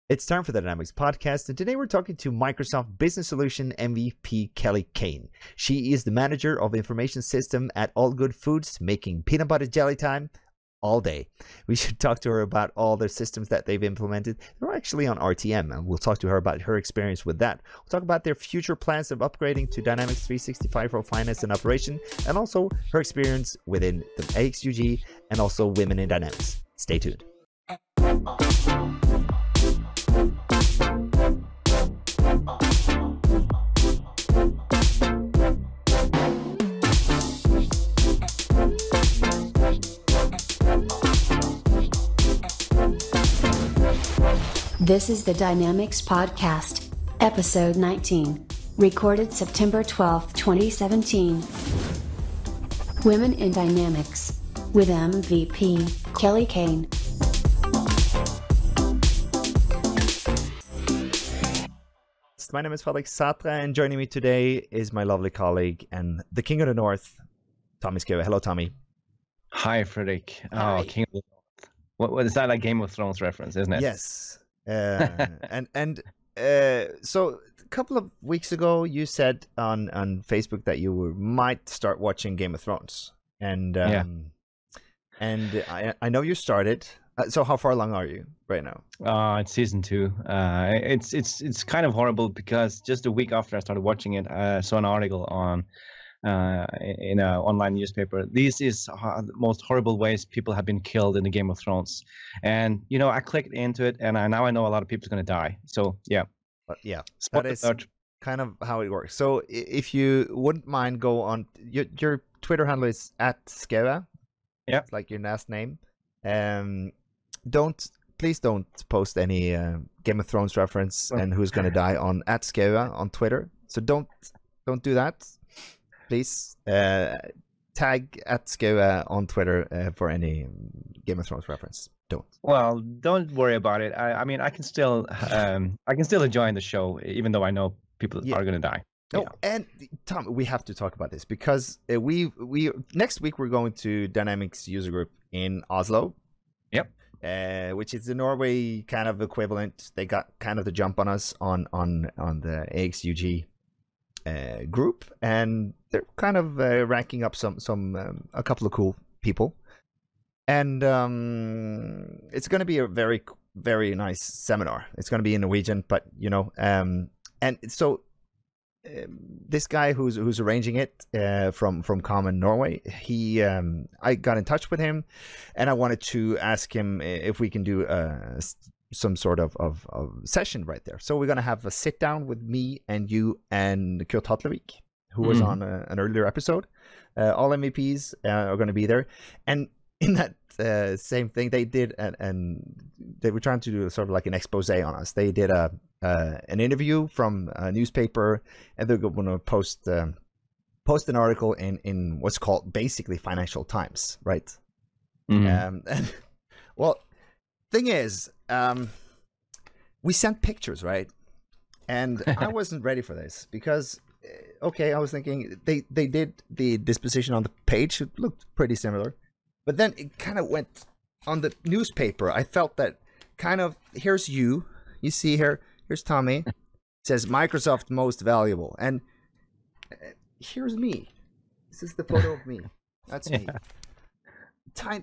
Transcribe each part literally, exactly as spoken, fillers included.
It's time for the Dynamics Podcast, and today we're talking to Microsoft Business Solution M V P Kelly Kane. She is the manager of information system at All Good Foods, making peanut butter jelly time all day. We should talk to her about all the systems that they've implemented. They're actually on R T M, and we'll talk to her about her experience with that. We'll talk about their future plans of upgrading to Dynamics three sixty-five for finance and operation, and also her experience within the A X U G and also Women in Dynamics. Stay tuned. This is the Dynamics Podcast, episode nineteen, recorded September twelfth, twenty seventeen. Women in Dynamics, with M V P Kelly Kane. My name is Felix Satra, and joining me today is my lovely colleague and the King of the North, Tommy Skua. Hello, Tommy. Hi, Fredrik. Hi. Oh, King of the North. What, what is that, like Game of Thrones reference, isn't it? Yes. Uh, and and uh, so a couple of weeks ago, you said on, on Facebook that you were, might start watching Game of Thrones. And um, yeah. and I, I know you started. Uh, so how far along are you right now? Uh, it's season two. Uh, it's it's it's kind of horrible because just a week after I started watching it, I saw an article on uh, in an online newspaper. This is the most horrible ways people have been killed in the Game of Thrones, and you know I clicked into it, and I, now I know a lot of people are going to die. So yeah, but yeah, Spot that is alert. kind of how it works. So if you wouldn't mind, go on your your Twitter handle is at Skua. Yeah, it's like your last name. Um, don't please don't post any uh, Game of Thrones reference and who's going to die on at Skua on Twitter. So don't don't do that. Please uh, tag at Skua on Twitter uh, for any Game of Thrones reference. Don't. Well, don't worry about it. I, I mean, I can still, um, I can still enjoy the show, even though I know people Yeah. are going to die. No, Yeah. and Tom, we have to talk about this because uh, we we next week we're going to Dynamics user group in Oslo. Yep. Uh, which is the Norway kind of equivalent. They got kind of the jump on us on on on the A X U G uh, group, and they're kind of uh, ranking up some some um, a couple of cool people, and um, it's going to be a very very nice seminar. It's going to be in Norwegian, but you know, um, and so. Um, this guy who's who's arranging it uh, from from Common Norway, he um, I got in touch with him, and I wanted to ask him if we can do uh, some sort of, of, of session right there. So we're gonna have a sit down with me and you and Kurt Hatlevik, who was Mhm. on a, an earlier episode. Uh, all M V Ps uh, are going to be there, and in that uh, same thing they did, and, and they were trying to do sort of like an expose on us. They did a uh, an interview from a newspaper, and they're going to post um, post an article in in what's called basically Financial Times, right? Mhm. Um, and, well, thing is, um, we sent pictures, right? And I wasn't ready for this because, uh, okay, I was thinking they, they did the disposition on the page. It looked pretty similar. But then it kind of went on the newspaper. I felt that kind of, here's you. You see here, here's Tommy. It says Microsoft most valuable. And uh, here's me. This is the photo of me. That's me. Yeah. Tiny,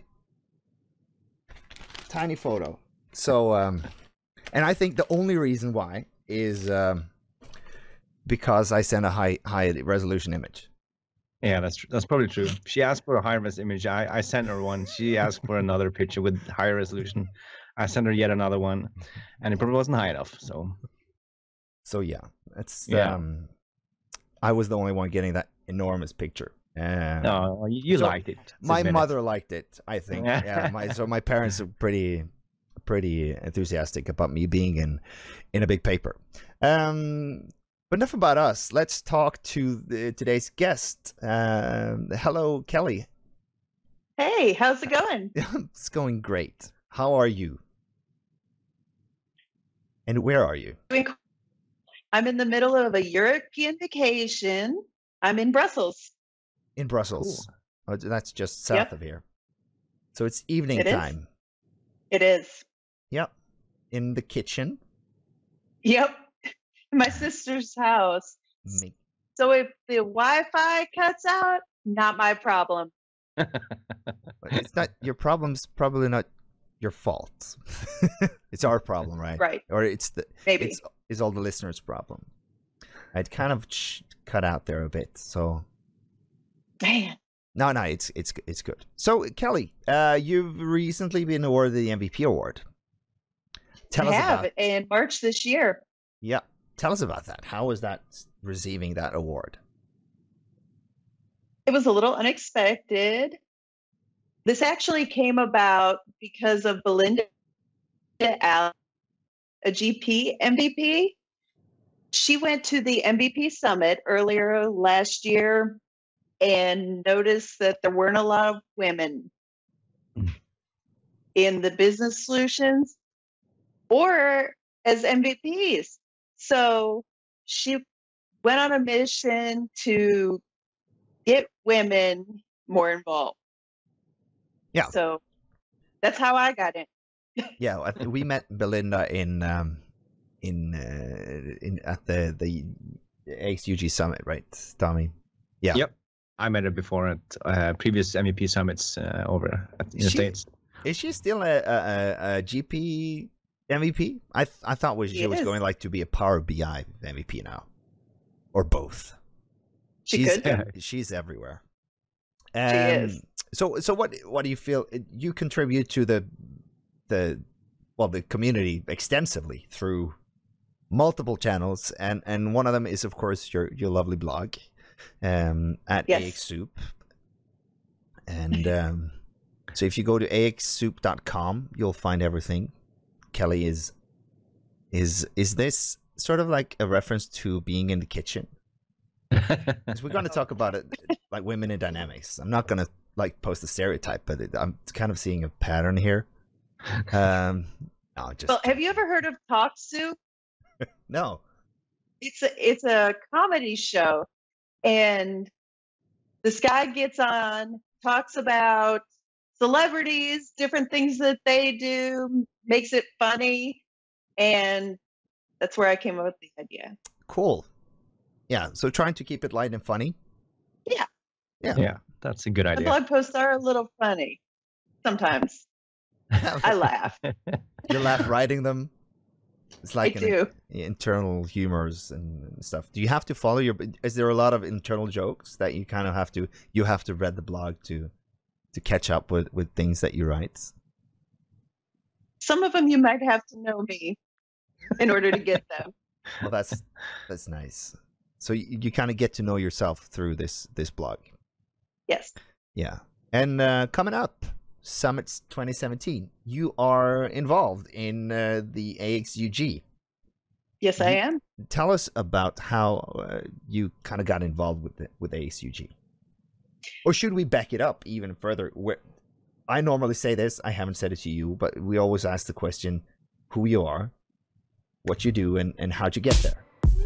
tiny photo. So, um, and I think the only reason why is um, because I sent a high high resolution image. Yeah, that's tr- that's probably true. She asked for a high res image. I, I sent her one. She asked for another picture with higher resolution. I sent her yet another one, and it probably wasn't high enough. So So yeah, it's Yeah. um, I was the only one getting that enormous picture. Uh, no, you, you so liked it. Just my admit it. mother liked it, I think. Yeah, my so my parents are pretty pretty enthusiastic about me being in in a big paper. Um, but enough about us. Let's talk to the, today's guest. Um, hello, Kelly. Hey, how's it going? It's going great. How are you? And where are you? I'm in the middle of a European vacation. I'm in Brussels. In Brussels. Oh, that's just south Yep. of here. So it's evening It is? time. It is. Yep. In the kitchen. Yep. My sister's house. Me- So if the Wi-Fi cuts out, not my problem. But it's not your problem's probably not your fault. It's our problem, right? Right. Or it's the Maybe. it's is all the listeners' problem. I'd kind of ch- cut out there a bit, so Man. no, no, it's it's it's good. So Kelly, uh, you've recently been awarded the M V P award. Tell I us have about in March this year. yeah. Tell us about that. How was that receiving that award? It was a little unexpected. This actually came about because of Belinda Allen, a G P M V P. She went to the M V P summit earlier last year and noticed that there weren't a lot of women Mm. in the business solutions or as M V Ps. So she went on a mission to get women more involved. Yeah. So that's how I got in. Yeah, I th- we met Belinda in um, in uh, in at the the A X U G summit, right, Tommy? Yeah. Yep. I met her before at uh, previous M V P summits uh, over at, in the She- States. Is she still a, a, a, a G P M V P? I th- I thought was she She was is. going like to be a Power B I M V P now, or both. She she's could. ev- she's everywhere. She Um, is. So so what what do you feel you contribute to the the well the community extensively through multiple channels, and and one of them is of course your your lovely blog um at Yes. A X Soup. And um so if you go to A X soup dot com, you'll find everything. Kelly is is is this sort of like a reference to being in the kitchen? Because we're going to talk about it like women in dynamics. I'm not going to like post a stereotype, but it, I'm kind of seeing a pattern here. Um, no, just Well, have you ever heard of Talk Soup? no. It's a it's a comedy show, and this guy gets on, talks about celebrities, different things that they do, makes it funny, and that's where I came up with the idea. Cool. Yeah. So trying to keep it light and funny. Yeah. Yeah. Yeah, that's a good The idea. blog posts are a little funny sometimes. I laugh. You laugh writing them. It's like I an do. internal humors and, and stuff. Do you have to follow your? Is there a lot of internal jokes that you kind of have to? You have to read the blog to to catch up with with things that you write. Some of them you might have to know me in order to get them. Well, that's that's nice. So you, you kind of get to know yourself through this this blog. Yes. Yeah. And uh, coming up, Summits twenty seventeen, you are involved in uh, the A X U G. Yes, I am. Tell us about how uh, you kind of got involved with the, with A X U G. Or should we back it up even further? Where I normally say this, I haven't said it to you, but we always ask the question, who you are, what you do, and, and how'd you get there?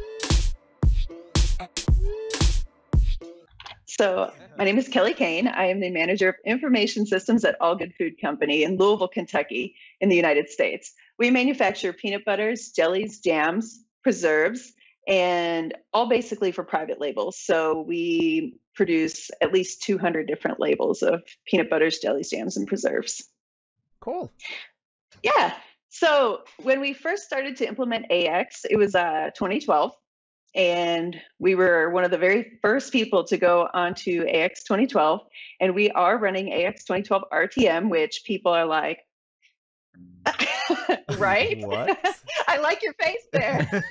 So, my name is Kelly Kane. I am the manager of information systems at All Good Food Company in Louisville, Kentucky, in the United States. We manufacture peanut butters, jellies, jams, preserves, and all basically for private labels. So, we produce at least two hundred different labels of peanut butters, jellies, jams, and preserves. Cool. Yeah. So, when we first started to implement A X, it was uh, twenty twelve. And we were one of the very first people to go onto A X twenty twelve. And we are running A X twenty twelve R T M, which people are like, right? What? I like your face there.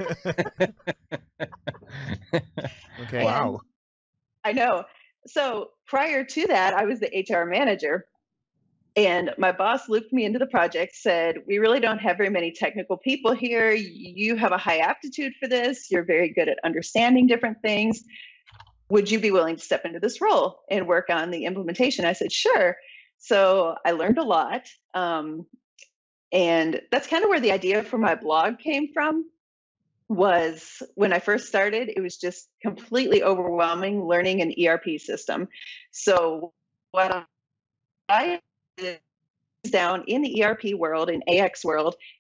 Okay. Wow. I know. So prior to that, I was the H R manager. And my boss looped me into the project, said, we really don't have very many technical people here. You have a high aptitude for this. You're very good at understanding different things. Would you be willing to step into this role and work on the implementation? I said, sure. So I learned a lot. Um, and that's kind of where the idea for my blog came from. Was when I first started, it was just completely overwhelming learning an E R P system. So what I did is down in the E R P world, in A X world,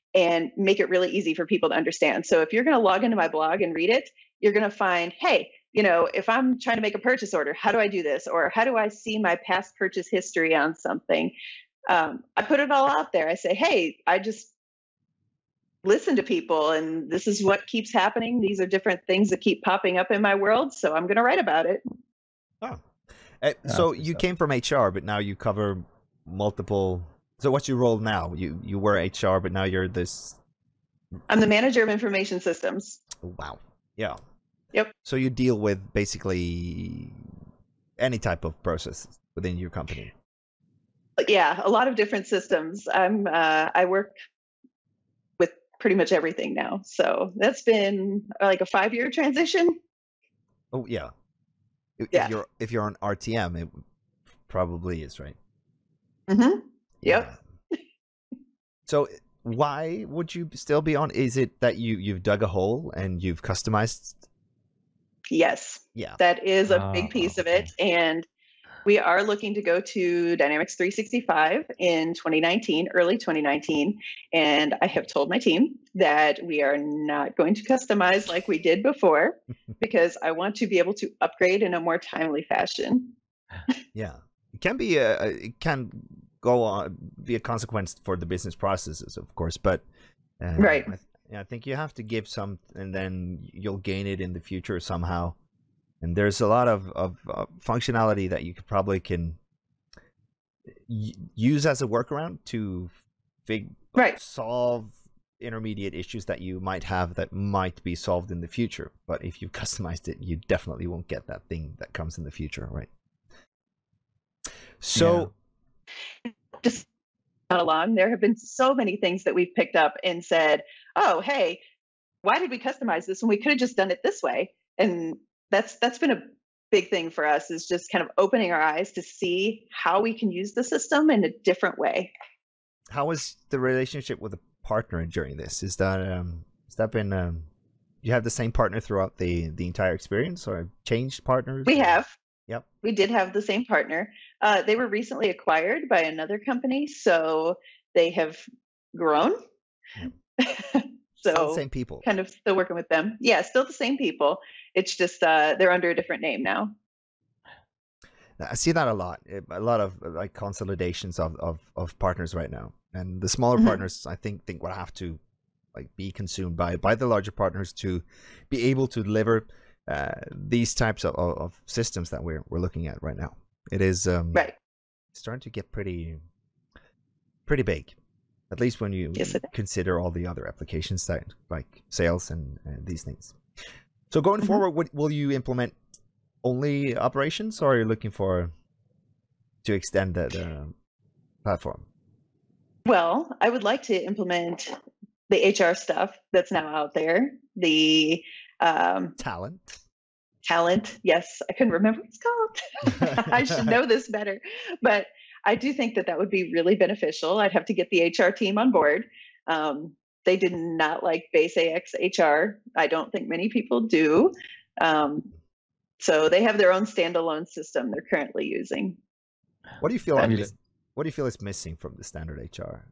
and make it really easy for people to understand. So if you're going to log into my blog and read it, you're going to find, hey, you know, if I'm trying to make a purchase order, how do I do this? Or how do I see my past purchase history on something? Um, I put it all out there. I say, hey, I just listen to people, and this is what keeps happening. These are different things that keep popping up in my world, so I'm going to write about it. Oh, uh, so you came from H R, but now you cover multiple. So what's your role now? You you were H R, but now you're this. I'm the manager of information systems. Wow. Yeah. Yep. So you deal with basically any type of process within your company. Yeah, a lot of different systems. I'm uh, I work with pretty much everything now. So that's been uh, like a five-year transition. Oh yeah. If Yeah. you're if you're on R T M, it probably is, right? Mm-hmm. Yep. Yeah. So why would you still be on? Is it that you you've dug a hole and you've customized? Yes. Yeah. That is a Oh, big piece of okay. it. And we are looking to go to Dynamics three sixty-five in twenty nineteen, early twenty nineteen. And I have told my team that we are not going to customize like we did before because I want to be able to upgrade in a more timely fashion. Yeah. It can be a it can go on be a consequence for the business processes, of course, but uh, Right. I, th- yeah, I think you have to give some, and then you'll gain it in the future somehow. And there's a lot of of uh, functionality that you could probably can y- use as a workaround to fig- Right. solve intermediate issues that you might have that might be solved in the future. But if you've customized it, you definitely won't get that thing that comes in the future, right? So. Just not along, there have been so many things that we've picked up and said, oh, hey, why did we customize this when we could have just done it this way? And that's that's been a big thing for us, is just kind of opening our eyes to see how we can use the system in a different way. How was the relationship with the partner during this? Is that um has that been um you have the same partner throughout the the entire experience, or changed partners? We have. Yep. We did have the same partner. Uh, they were recently acquired by another company, so they have grown. Still So the same people. kind of still working with them. Yeah, still the same people. It's just uh, they're under a different name now. I see that a lot. A lot of like consolidations of of, of partners right now, and the smaller Mhm. partners, I think, think will have to like be consumed by by the larger partners to be able to deliver uh, these types of, of, of systems that we're we're looking at right now. It is um, Right. starting to get pretty pretty big, at least when you Yes, it is. consider all the other applications that like sales and, and these things. So going Mhm. forward, what, will you implement only operations, or are you looking for to extend the, the platform? Well, I would like to implement the H R stuff that's now out there. The um, Talent. talent. Yes, I couldn't remember what it's called. I should know this better. But I do think that that would be really beneficial. I'd have to get the H R team on board. Um, they did not like Base A X H R. I don't think many people do. Um, so they have their own standalone system they're currently using. What do you feel? But- Like is, what do you feel is missing from the standard H R?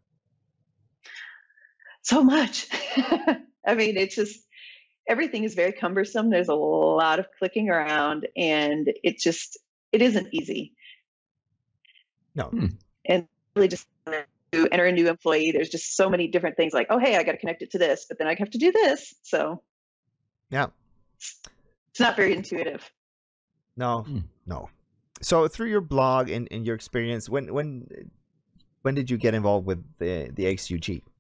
So much. I mean, it's just everything is very cumbersome. There's a lot of clicking around, and it just it isn't easy. No. Hmm. And really, just to enter a new employee, there's just so many different things. Like, oh, hey, I got to connect it to this, but then I have to do this. So Yeah. it's not very intuitive. No. Hmm. No. So through your blog and, and your experience, when when when did you get involved with the the X U G?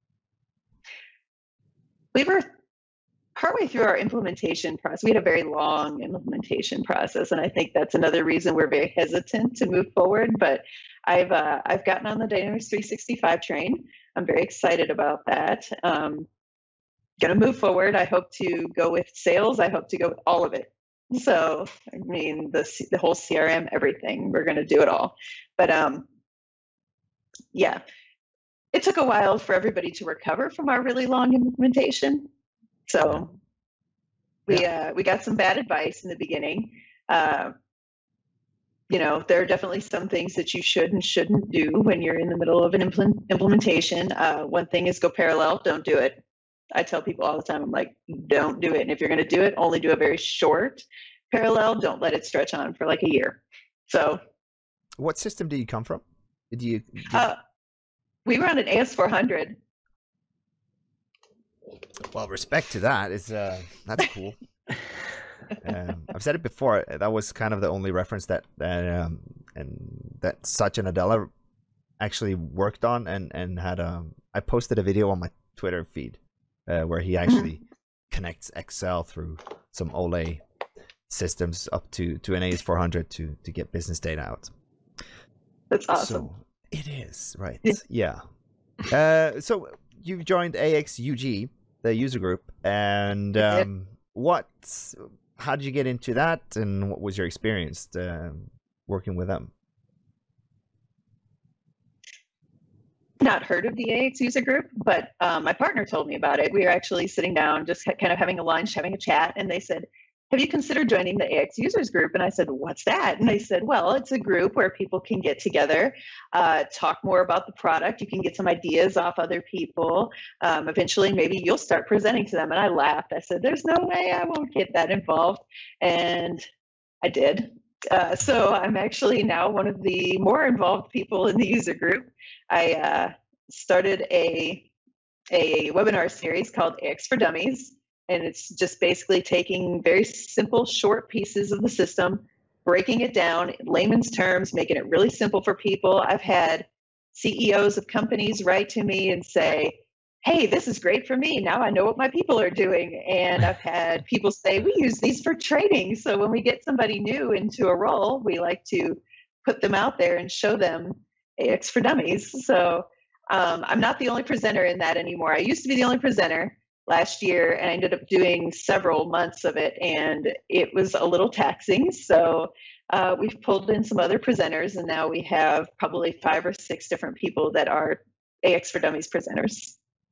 We were partway through our implementation process. We had a very long implementation process, and I think that's another reason we're very hesitant to move forward. But I've uh, I've gotten on the Dynamics three sixty-five train. I'm very excited about that. Um, going to move forward. I hope to go with sales. I hope to go with all of it. So I mean, the C- the whole C R M, everything. We're going to do it all. But um, yeah. It took a while for everybody to recover from our really long implementation. So we uh, we got some bad advice in the beginning. Uh, you know, there are definitely some things that you should and shouldn't do when you're in the middle of an implement, implementation. Uh, one thing is go parallel, don't do it. I tell people all the time, I'm like, don't do it. And if you're going to do it, only do a very short parallel. Don't let it stretch on for like a year. So what system do you come from? Did you? Did... Uh, we run an A S four hundred. Well, respect to that. It's uh, that's cool. um, I've said it before. That was kind of the only reference that that um, and that Satya Nadella actually worked on, and and had um. I posted a video on my Twitter feed uh, where he actually mm-hmm. connects Excel through some Ole systems up to to an A S four hundred to to get business data out. That's awesome. So it is right. Yeah. yeah. Uh, so you've joined A X U G, the user group, and um, what? How did you get into that, and what was your experience uh, working with them? Not heard of the A X user group, but um, my partner told me about it. We were actually sitting down, just kind of having a lunch, having a chat, and they said, have you considered joining the A X users group? And I said, what's that? And they said, well, it's a group where people can get together, uh, talk more about the product. You can get some ideas off other people. Um, eventually, maybe you'll start presenting to them. And I laughed. I said, there's no way I won't get that involved. And I did. Uh, so I'm actually now one of the more involved people in the user group. I uh, started a, a webinar series called A X for Dummies. And it's just basically taking very simple, short pieces of the system, breaking it down in layman's terms, making it really simple for people. I've had C E Os of companies write to me and say, hey, this is great for me. Now I know what my people are doing. And I've had people say, we use these for training. So when we get somebody new into a role, we like to put them out there and show them A X for Dummies. So um, I'm not the only presenter in that anymore. I used to be the only presenter last year, and I ended up doing several months of it, and it was a little taxing. So uh, we've pulled in some other presenters, and now we have probably five or six different people that are A X for Dummies presenters.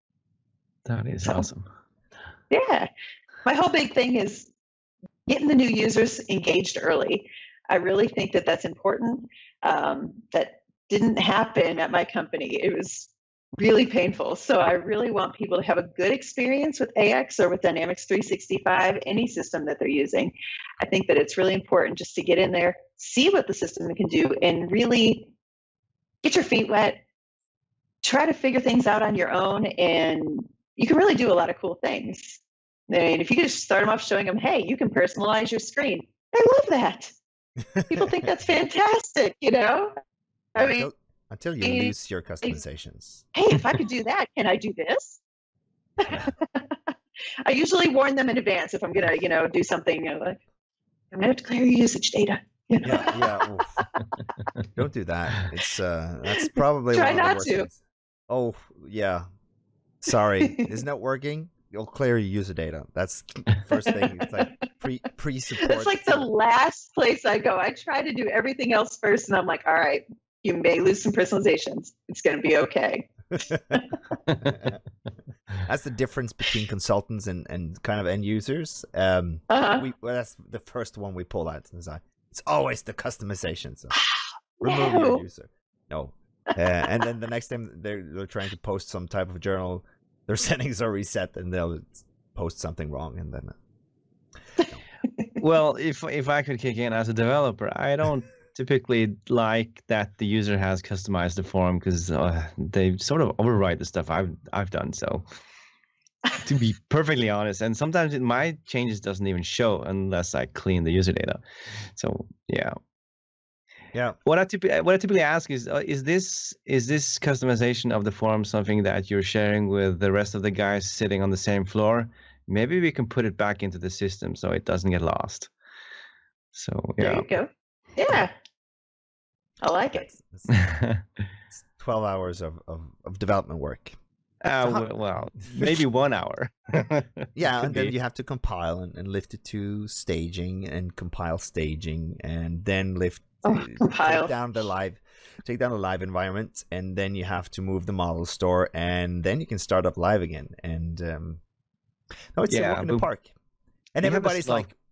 That is so awesome. Yeah. My whole big thing is getting the new users engaged early. I really think that that's important. Um, that didn't happen at my company. It was really painful. So I really want people to have a good experience with A X or with Dynamics three sixty-five, any system that they're using. I think that it's really important just to get in there, see what the system can do, and really get your feet wet, try to figure things out on your own, and you can really do a lot of cool things. I mean, if you just start them off showing them, hey, you can personalize your screen. I love that. People think that's fantastic, you know? I mean, until you lose your customizations. Hey, if I could do that, can I do this? I usually warn them in advance if I'm gonna, you know, do something. You know, like I'm gonna have to clear your usage data. You know? Yeah, yeah. Don't do that. It's uh, that's probably try one of not the worst to. Things. Oh yeah, sorry, isn't it working? You'll clear your user data. That's the first thing. It's like pre pre support. It's like the last place I go. I try to do everything else first, and I'm like, all right. You may lose some personalizations. It's going to be okay. That's the difference between consultants and, and kind of end users. Um, uh-huh. we, well, that's the first one we pull out. It's always the customization. So remove no. your user. No. Uh, and then the next time they're, they're trying to post some type of journal, their settings are reset and they'll post something wrong. And then. Uh, no. Well, if if I could kick in as a developer, I don't typically like that the user has customized the form because uh, they sort of override the stuff I've I've done. So to be perfectly honest, and sometimes it, my changes doesn't even show unless I clean the user data. So yeah, yeah. What I typically what I typically ask is uh, is this is this customization of the form something that you're sharing with the rest of the guys sitting on the same floor? Maybe we can put it back into the system so it doesn't get lost. So yeah. There you go. Yeah. I like it. It's, it's twelve hours of, of, of development work. Uh, so how, well, maybe one hour. Yeah, and then you have to compile and, and lift it to staging and compile staging and then lift oh, compile. take down the live take down the live environment, and then you have to move the model store, and then you can start up live again. And um, no, it's yeah, a walk in the park. And everybody's like,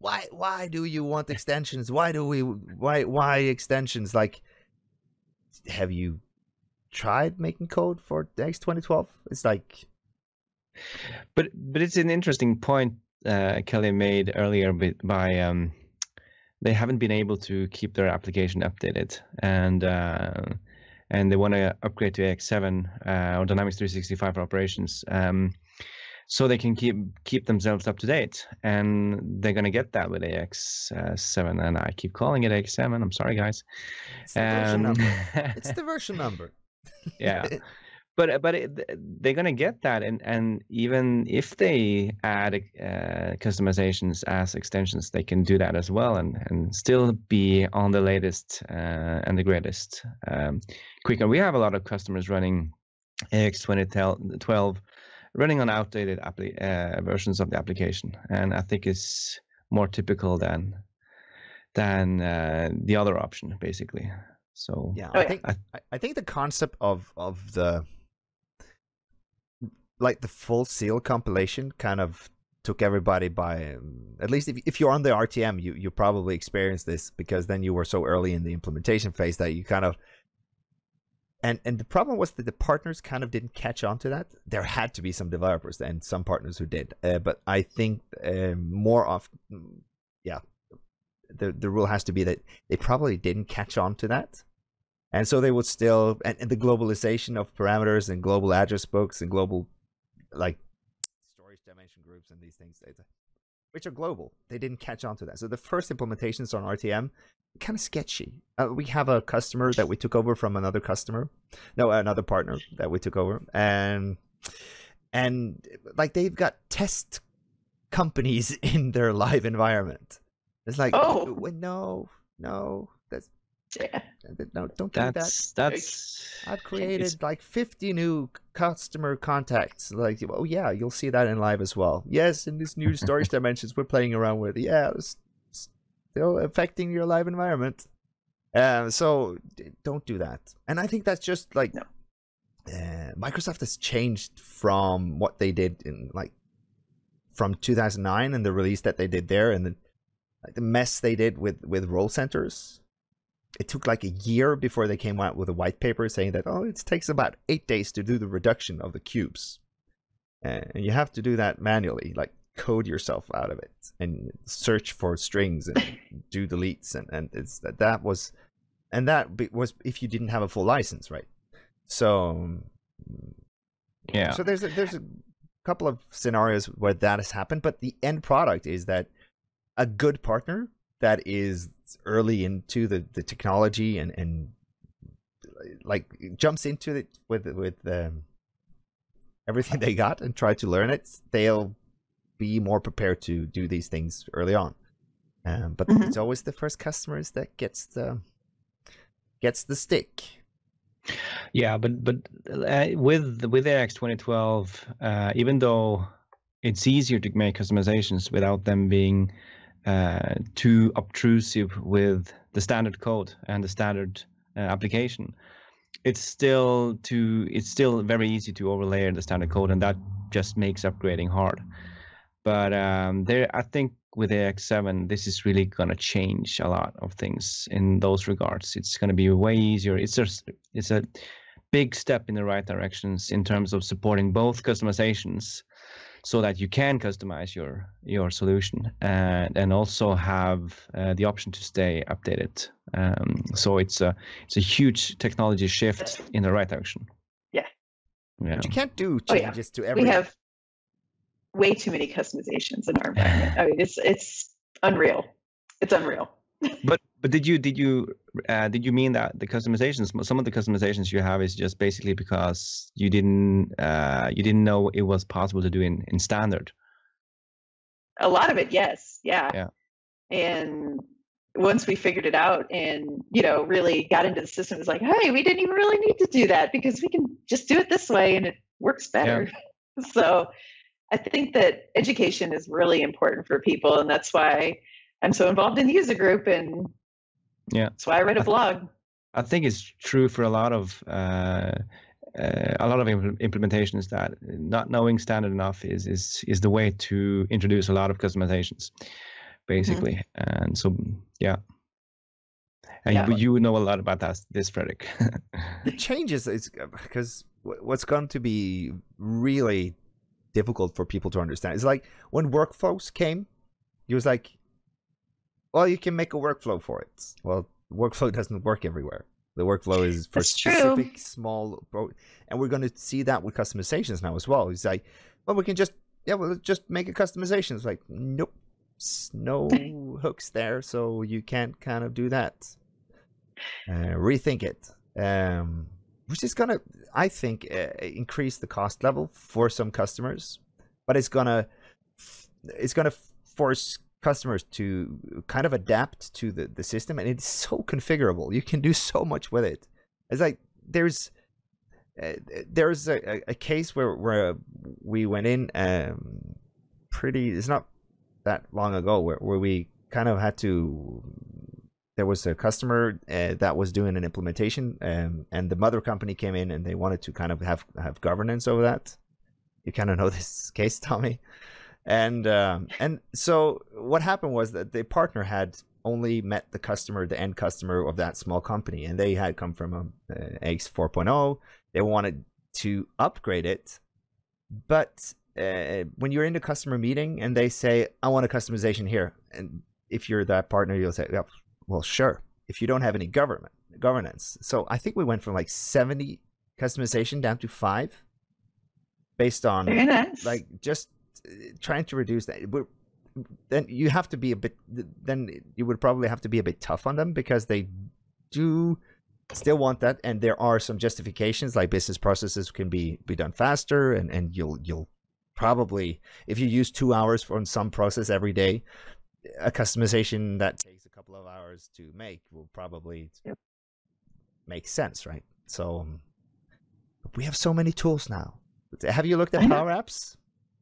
why why do you want extensions? Why do we why why extensions? Like, have you tried making code for the X twenty twelve? It's like, but but it's an interesting point uh, Kelly made earlier by, by um, they haven't been able to keep their application updated, and uh, and they want to upgrade to A X seven uh, or Dynamics three sixty-five for operations, um, so they can keep keep themselves up to date, and they're gonna get that with A X seven, and I keep calling it A X seven. I'm sorry, guys. it's the version number. It's the version number. Yeah. But but it, they're gonna get that, and, and even if they add uh, customizations as extensions, they can do that as well, and, and still be on the latest uh, and the greatest um, quicker. We have a lot of customers running A X twenty twelve, running on outdated appli- uh, versions of the application, and I think it's more typical than than uh, the other option, basically. So yeah, Oh, I yeah. think I, I think the concept of of the like the full seal compilation kind of took everybody by um, at least if if you're on the R T M, you you probably experienced this because then you were so early in the implementation phase that you kind of and and the problem was that the partners kind of didn't catch on to that. There had to be some developers and some partners who did, uh, but I think uh, more often, yeah, the the rule has to be that they probably didn't catch on to that. And so they would still, and, and the globalization of parameters and global address books and global, like, storage dimension groups and these things, which are global, they didn't catch on to that. So the first implementations on R T M, kind of sketchy. Uh, we have a customer that we took over from another customer, no, another partner that we took over, and and like they've got test companies in their live environment. It's like, Oh. no, no, that's. Yeah. No, don't do that. that's that's I've created it's- like fifty new customer contacts. Like, oh yeah, you'll see that in live as well. Yes, in these new storage dimensions we're playing around with. Yeah, it's still affecting your live environment. Uh, so d- don't do that. And I think that's just like No. uh, Microsoft has changed from what they did in like from two thousand nine and the release that they did there, and the like the mess they did with with role centers. It took like a year before they came out with a white paper saying that, oh, it takes about eight days to do the reduction of the cubes. And you have to do that manually, like code yourself out of it and search for strings and do deletes. And, and it's that, that was, and that be- was if you didn't have a full license, right? So, yeah. so there's a, there's a couple of scenarios where that has happened, but the end product is that a good partner that is early into the, the technology and, and like jumps into it with with um, everything they got and try to learn it, they'll be more prepared to do these things early on. Um, but Mhm. it's always the first customers that gets the gets the stick. Yeah, but but uh, with with A X twenty twelve, uh, even though it's easier to make customizations without them being uh, too obtrusive with the standard code and the standard uh, application, it's still too it's still very easy to overlay the standard code, and that just makes upgrading hard. But um, there, I think with A X seven, this is really going to change a lot of things in those regards. It's going to be way easier. It's just it's a big step in the right directions in terms of supporting both customizations, so that you can customize your your solution and and also have uh, the option to stay updated. Um, so it's a it's a huge technology shift in the right direction. Yeah. Yeah. But you can't do Oh, yeah. changes to every. We have way too many customizations in our environment. I mean, it's it's unreal. It's unreal. But but did you did you uh, did you mean that the customizations, some of the customizations you have is just basically because you didn't uh, you didn't know it was possible to do in, in standard? A lot of it, yes, yeah. Yeah. And once we figured it out and, you know, really got into the system, it's like, hey, we didn't even really need to do that because we can just do it this way and it works better. So I think that education is really important for people, and that's why I'm so involved in the user group, and Yeah. that's why I write a blog. I think it's true for a lot of uh, uh, a lot of impl- implementations that not knowing standard enough is is is the way to introduce a lot of customizations. basically. Mm-hmm. And so, yeah. And yeah. you, you know a lot about that, this, Fredrik. The changes is because what's going to be really difficult for people to understand is like when workflows came, he was like, well, you can make a workflow for it. Well, workflow doesn't work everywhere. The workflow is for That's specific true. small, and we're going to see that with customizations now as well. It's like, well, we can just, yeah, well, just make a customization. It's like, nope, no hooks there, so you can't kind of do that. Uh, rethink it, um, which is gonna, I think, uh, increase the cost level for some customers, but it's gonna, it's gonna force customers to kind of adapt to the, the system, and it's so configurable. You can do so much with it. It's like there's uh, there's a, a case where where we went in um, pretty. It's not that long ago where where we kind of had to. There was a customer uh, that was doing an implementation, um, and the mother company came in and they wanted to kind of have have governance over that. You kind of know this case, Tommy. And um, and so what happened was that the partner had only met the customer, the end customer of that small company, and they had come from a, a A X four point oh. They wanted to upgrade it, but uh, when you're in the customer meeting and they say, "I want a customization here," and if you're that partner, you'll say, "Yeah, well, sure." If you don't have any government governance, so I think we went from like seventy customization down to five, based on Very nice. like just. Trying to reduce that, but then you have to be a bit. Then you would probably have to be a bit tough on them because they do still want that, and there are some justifications like business processes can be be done faster, and and you'll you'll probably if you use two hours on some process every day, a customization that takes a couple of hours to make will probably yep. make sense, right? So we have so many tools now. Have you looked at Power Apps?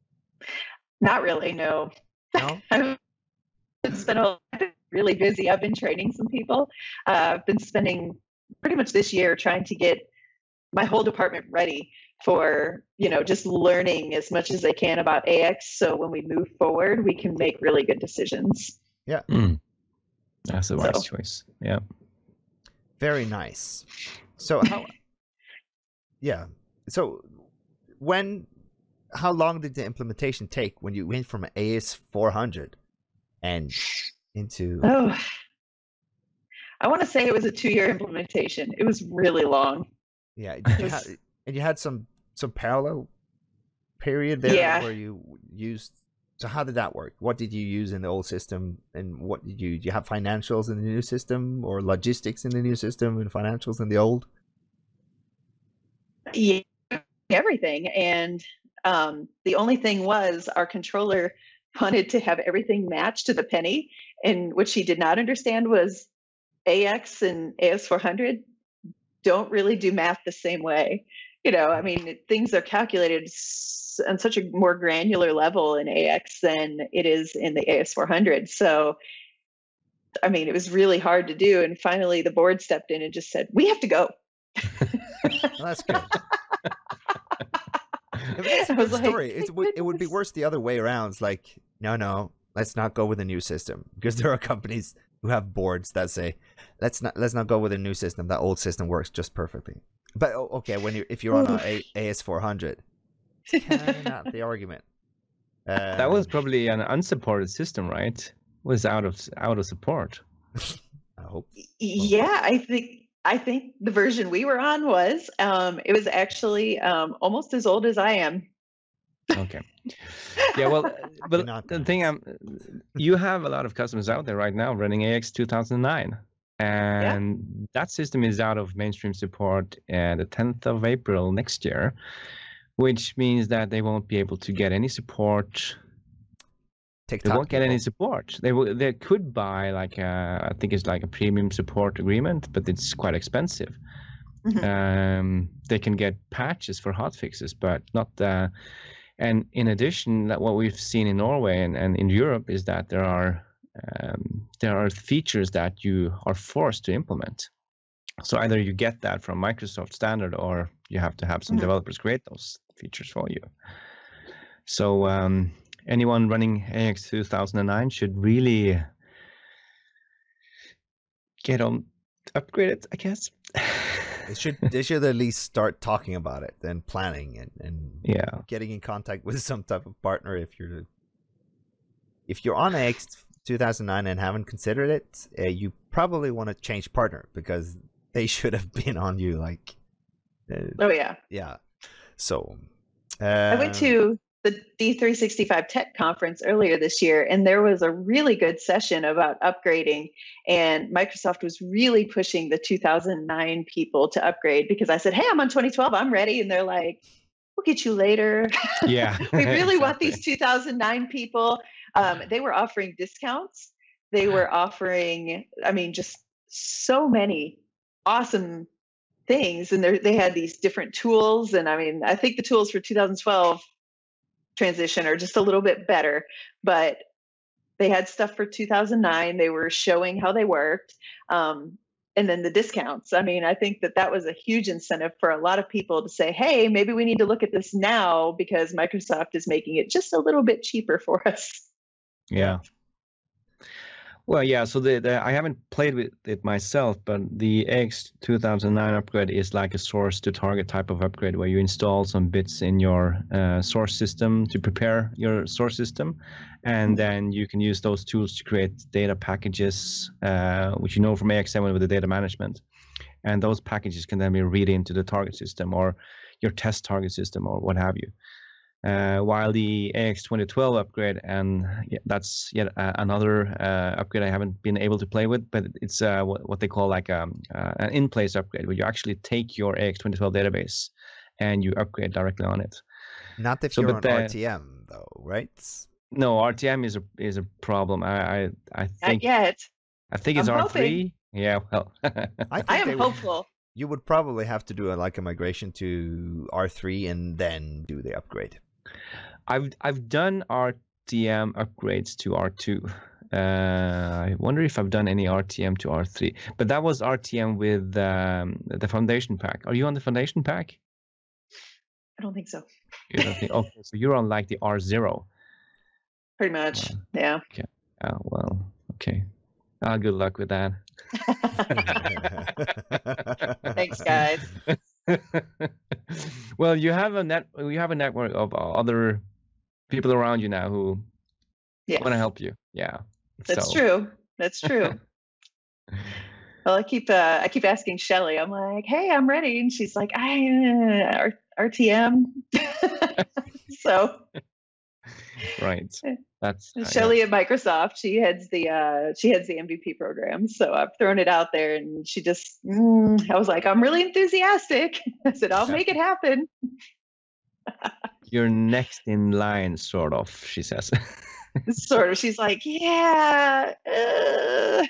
Not really, no. No? I've been, a, I've been really busy. I've been training some people. Uh, I've been spending pretty much this year trying to get my whole department ready for, you know, just learning as much as they can about A X. So when we move forward, we can make really good decisions. Yeah. Mm. That's a wise so. choice. Yeah. Very nice. So how, yeah. So when, how long did the implementation take when you went from A S four hundred and into? Oh, I want to say it was a two-year implementation. It was really long. Yeah, you had, and you had some some parallel period there yeah. where you used. So how did that work? What did you use in the old system, and what did you? Do you have financials in the new system, or logistics in the new system, and financials in the old? Yeah, everything. And um, the only thing was our controller wanted to have everything matched to the penny, and what she did not understand was A X and A S four hundred don't really do math the same way. You know, I mean, things are calculated on such a more granular level in A X than it is in the A S four hundred. So, I mean, it was really hard to do. And finally, the board stepped in and just said, "We have to go." Well, that's good. That's a good story. It's, it would be worse the other way around. It's like, no, no, let's not go with a new system, because there are companies who have boards that say, let's not let's not go with a new system. That old system works just perfectly. But okay, when you if you're on a A S four hundred, it's kind of not the argument. Um, that was probably an unsupported system, right? It was out of out of support. I hope. Yeah, I think. I think the version we were on was, um, it was actually um, almost as old as I am. Okay. Yeah, well, but the thing, I'm, you have a lot of customers out there right now running A X two thousand nine, and yeah. that system is out of mainstream support uh, the tenth of April next year, which means that they won't be able to get any support. TikTok they won't get people. any support. They will. They could buy like a, I think it's like a premium support agreement, but it's quite expensive. Mm-hmm. Um, they can get patches for hotfixes, but not. Uh, and in addition, that what we've seen in Norway and, and in Europe is that there are um, there are features that you are forced to implement. So either you get that from Microsoft standard, or you have to have some mm-hmm. developers create those features for you. So. Um, anyone running A X two thousand nine should really get on upgraded, I guess. They should they should at least start talking about it and planning and, and yeah, getting in contact with some type of partner. If you're if you're on A X two thousand nine and haven't considered it, uh, you probably want to change partner because they should have been on you. Like, uh, Oh yeah. yeah. So uh, I went to the D three sixty-five Tech Conference earlier this year, and there was a really good session about upgrading. And Microsoft was really pushing the two thousand nine people to upgrade because I said, "Hey, I'm on twenty twelve. I'm ready." And they're like, "We'll get you later." yeah. We really want exactly. these two thousand nine people. Um, they were offering discounts. They were offering, I mean, just so many awesome things. And they they had these different tools. And I mean, I think the tools for two thousand twelve transition are just a little bit better, but they had stuff for two thousand nine. They were showing how they worked. Um, and then the discounts. I mean, I think that that was a huge incentive for a lot of people to say, hey, maybe we need to look at this now because Microsoft is making it just a little bit cheaper for us. Yeah. Well, yeah. So the, the I haven't played with it myself, but the A X two thousand nine upgrade is like a source to target type of upgrade where you install some bits in your uh, source system to prepare your source system, and then you can use those tools to create data packages, uh, which you know from A X seven with the data management, and those packages can then be read into the target system or your test target system or what have you. Uh, while the A X twenty twelve upgrade, and yeah, that's yet uh, another uh, upgrade I haven't been able to play with, but it's uh, what, what they call like um, uh, an in-place upgrade, where you actually take your A X twenty twelve database and you upgrade directly on it. not if So, you're but on the- R T M though, right? No, R T M is a is a problem. I I, I Not think yet. I think it's I'm R three. Yeah, well, I, I think they am would- hopeful. You would probably have to do a, like a migration to R three and then do the upgrade. I've I've done R T M upgrades to R two. Uh, I wonder if I've done any R T M to R three, but that was R T M with um, the foundation pack. Are you on the foundation pack? I don't think so. You don't think, okay, so you're on like the R zero. Pretty much. Yeah. Oh, well, okay. Uh, good luck with that. Thanks, guys. Well, you have a net. You have a network of other people around you now who Yes. want to help you. Yeah, That's so- true. That's true. Well, I keep uh, I keep asking Shelly. I'm like, "Hey, I'm ready," and she's like, "I uh, R- R T M." So Right. That's uh, yeah. Shelly at Microsoft, she heads the uh, she heads the M V P program. So I've thrown it out there, and she just mm, I was like, "I'm really enthusiastic." I said, "I'll make it happen." You're next in line, sort of. She says. Sort of. She's like, "Yeah." uh."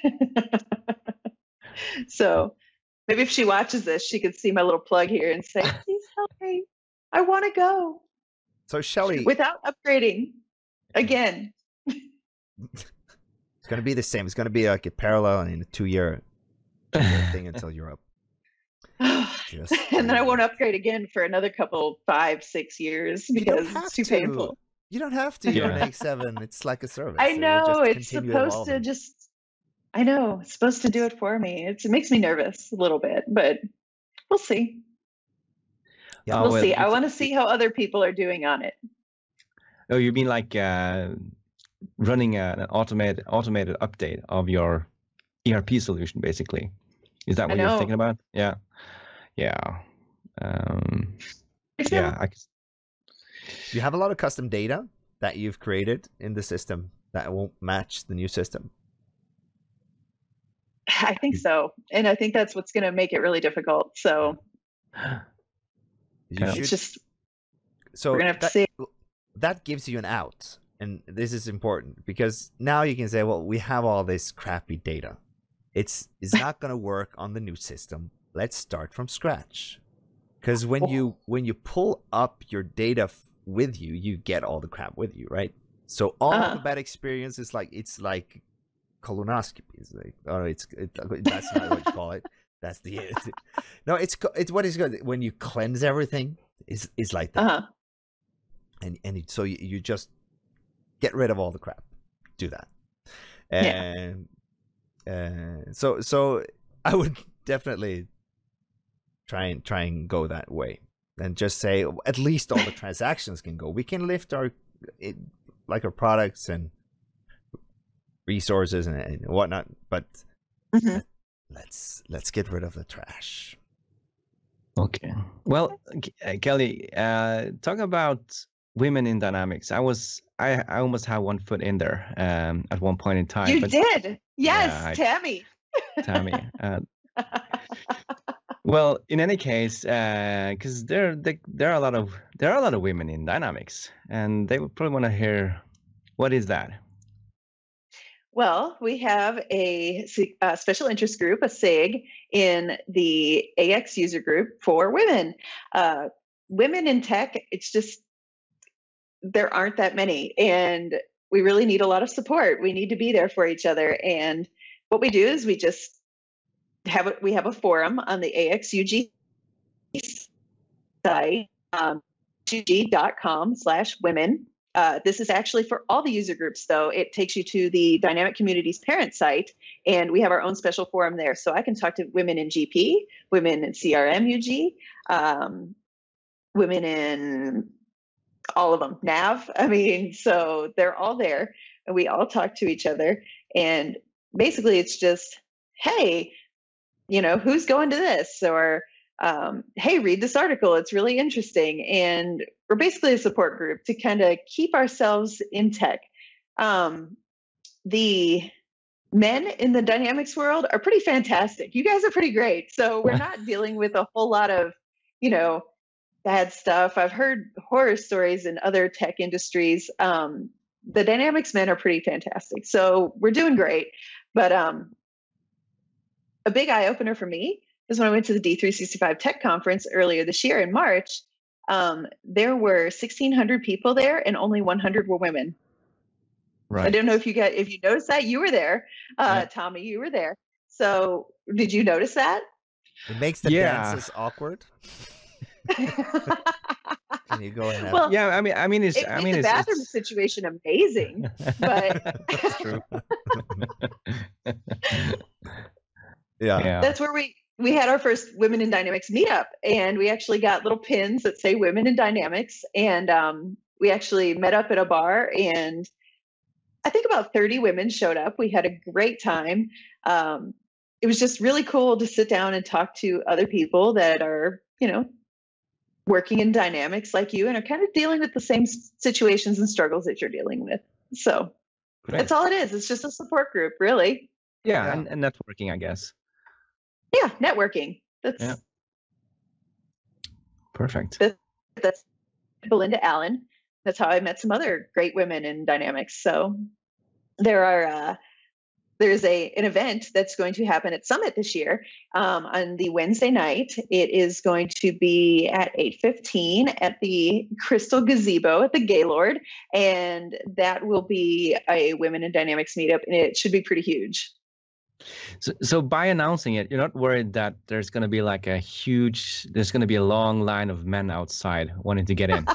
So maybe if she watches this, she could see my little plug here and say, "Please help me. I want to go So Shelly, without upgrading again." it's going to be the same. It's going to be like a parallel and a two-year thing until you're up. Just And then I won't upgrade again for another couple, five, six years You don't because have it's too to. painful. You don't have to. You're an Yeah. A X seven. It's like a service. I It will know just it's continue supposed to evolving. just. I know it's supposed to do it for me. It's, it makes me nervous a little bit, but we'll see. Yeah, Oh, we'll well, see. I it's- want to see how other people are doing on it. Oh, you mean like uh, running a, an automated automated update of your E R P solution, basically? Is that I what you're know. thinking about? Yeah, yeah, um, yeah. I, c- You have a lot of custom data that you've created in the system that won't match the new system. I think so, and I think that's what's going to make it really difficult. So You Yeah. should, it's just so we're gonna have to that, see. that gives you an out, and this is important because now you can say, well, we have all this crappy data. It's it's not going to work on the new system. Let's start from scratch. Because when you when you pull up your data f- with you, you get all the crap with you, right? So all Uh-huh. the bad experience is like it's like colonoscopy. It's like oh, it's it, that's not what you call it. That's the no. It's co- it's what is good when you cleanse everything. Is is like that, Uh huh. and and it, so you, you just get rid of all the crap. Do that. And yeah. uh, so so I would definitely try and try and go that way, and just say at least all the transactions can go. We can lift our it, like our products and resources and, and whatnot, but mm-hmm. let's let's get rid of the trash. Okay. Well, Kelly, uh, talk about women in dynamics. I was I, I almost had one foot in there um, at one point in time. You but, did, yes, yeah, I, Tammy. Tammy. Uh, well, in any case, because uh, there they, there are a lot of there are a lot of women in dynamics, and they would probably want to hear, what is that? Well, we have a, a special interest group, a S I G, in the A X user group for women. Uh, women in tech, it's just, there aren't that many, and we really need a lot of support. We need to be there for each other. And what we do is we just have a, we have a forum on the A X U G site, um, U G dot com slash women. Uh, this is actually for all the user groups, though. It takes you to the Dynamic Communities parent site, and we have our own special forum there. So I can talk to women in G P, women in C R M U G, um, women in all of them, Nav. I mean, so they're all there, and we all talk to each other. And basically, it's just, hey, you know, who's going to this? Or, um, hey, read this article. It's really interesting. And we're basically a support group to kind of keep ourselves in tech. Um, the men in the dynamics world are pretty fantastic. You guys are pretty great. So we're not dealing with a whole lot of, you know, bad stuff. I've heard horror stories in other tech industries. Um, the dynamics men are pretty fantastic. So we're doing great. But um, a big eye opener for me is when I went to the D three sixty-five Tech Conference earlier this year in March. Um, there were sixteen hundred people there, and only one hundred were women. Right. I don't know if you got if you noticed that. You were there, uh, yeah. Tommy. You were there. So did you notice that? It makes the yeah. dances awkward. Can you go ahead? Well, yeah, I mean, I mean, it's, it I made mean, the it's, bathroom it's... situation amazing, but that's true. yeah. yeah, that's where we we had our first Women in Dynamics meetup, and we actually got little pins that say Women in Dynamics, and um, we actually met up at a bar, and I think about thirty women showed up. We had a great time. Um, it was just really cool to sit down and talk to other people that are, you know, working in dynamics like you and are kind of dealing with the same situations and struggles that you're dealing with. So Great. That's all it is. It's just a support group, really. Yeah, yeah. And, and networking, I guess. Yeah, networking. That's yeah. Perfect. That's, that's Belinda Allen. That's how I met some other great women in dynamics. So there are uh, there's a an event that's going to happen at Summit this year um, on the Wednesday night. It is going to be at eight fifteen at the Crystal Gazebo at the Gaylord, and that will be a Women in Dynamics meetup, and it should be pretty huge. So, so by announcing it, you're not worried that there's going to be like a huge, there's going to be a long line of men outside wanting to get in.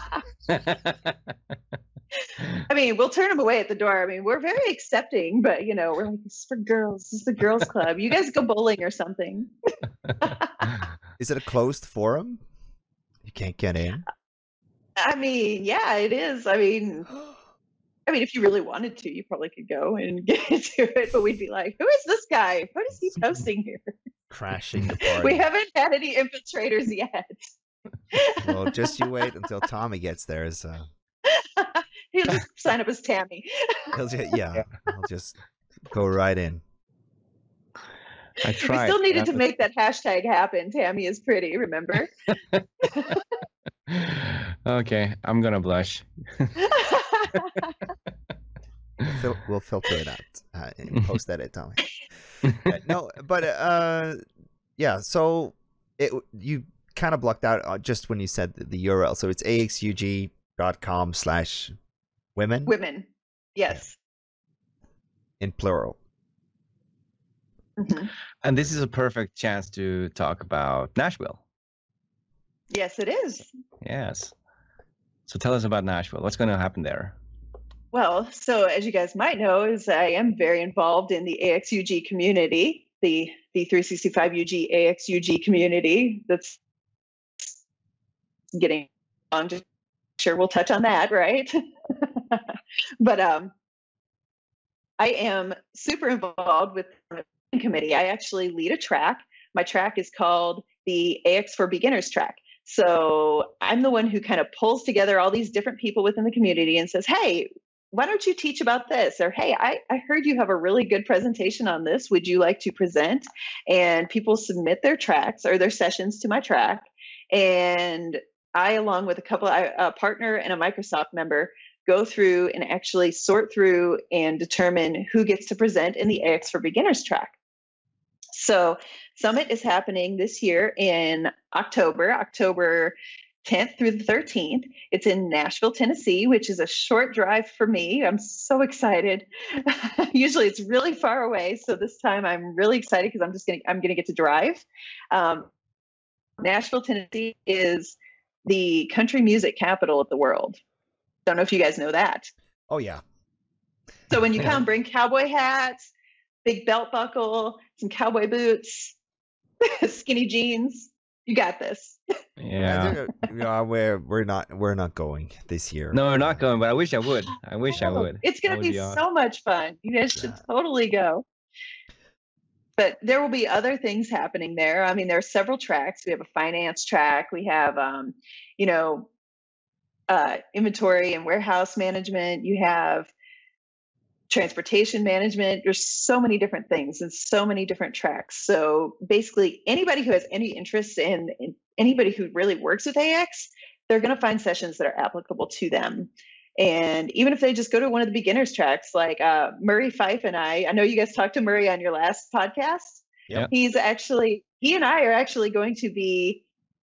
I mean, we'll turn them away at the door. I mean, we're very accepting, but you know, we're like, this is for girls. This is the girls' club. You guys go bowling or something. Is it a closed forum? You can't get in? I mean, yeah, it is. I mean, I mean, if you really wanted to, you probably could go and get into it, but we'd be like, who is this guy? What is he posting here? Crashing the party. We haven't had any infiltrators yet. Well, just you wait until Tommy gets there. So. He'll just sign up as Tammy. He'll just, yeah, I'll just go right in. I tried. We still needed to make that hashtag happen. Tammy is pretty, remember? Okay, I'm gonna blush. We'll, fil- we'll filter it out uh, and post that at Tommy. Uh, no, but uh, yeah. So it you kind of blocked out uh, just when you said the, the U R L. So it's axug dot com slash women. Women, yes. In plural. Mm-hmm. And this is a perfect chance to talk about Nashville. Yes, it is. Yes. So tell us about Nashville. What's going to happen there? Well, so as you guys might know, is I am very involved in the A X U G community, the the three sixty-five U G A X U G community. That's getting on. Just sure we'll touch on that, right? But um, I am super involved with the committee. I actually lead a track. My track is called the A X for Beginners track. So I'm the one who kind of pulls together all these different people within the community and says, hey, why don't you teach about this? Or, hey, I, I heard you have a really good presentation on this. Would you like to present? And people submit their tracks or their sessions to my track. And I, along with a couple, a partner and a Microsoft member, go through and actually sort through and determine who gets to present in the A X for Beginners track. So Summit is happening this year in October, October tenth through the thirteenth. It's in Nashville, Tennessee, which is a short drive for me. I'm so excited. Usually it's really far away. So this time I'm really excited because I'm just going to, I'm going to get to drive. Um, Nashville, Tennessee is the country music capital of the world. Don't know if you guys know that. Oh, yeah. So when you come, bring cowboy hats, big belt buckle, some cowboy boots, skinny jeans. You got this. Yeah. Yeah, we're we're not we're not going this year. No, we're not going, but I wish I would. I wish I Oh, would. It's going That to would be awesome. so much fun. You guys should Yeah. totally go. But there will be other things happening there. I mean, there are several tracks. We have a finance track. We have, um, you know, uh, inventory and warehouse management. You have transportation management. There's so many different things and so many different tracks. So basically, anybody who has any interest in, in anybody who really works with A X, they're going to find sessions that are applicable to them. And even if they just go to one of the beginners tracks, like uh, Murray Fife and I, I know you guys talked to Murray on your last podcast. Yep. He's actually, he and I are actually going to be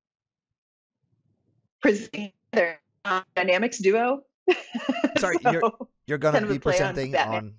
presenting together on Dynamics Duo. Sorry, So- you're you're gonna kind of a be play on presenting Batman. on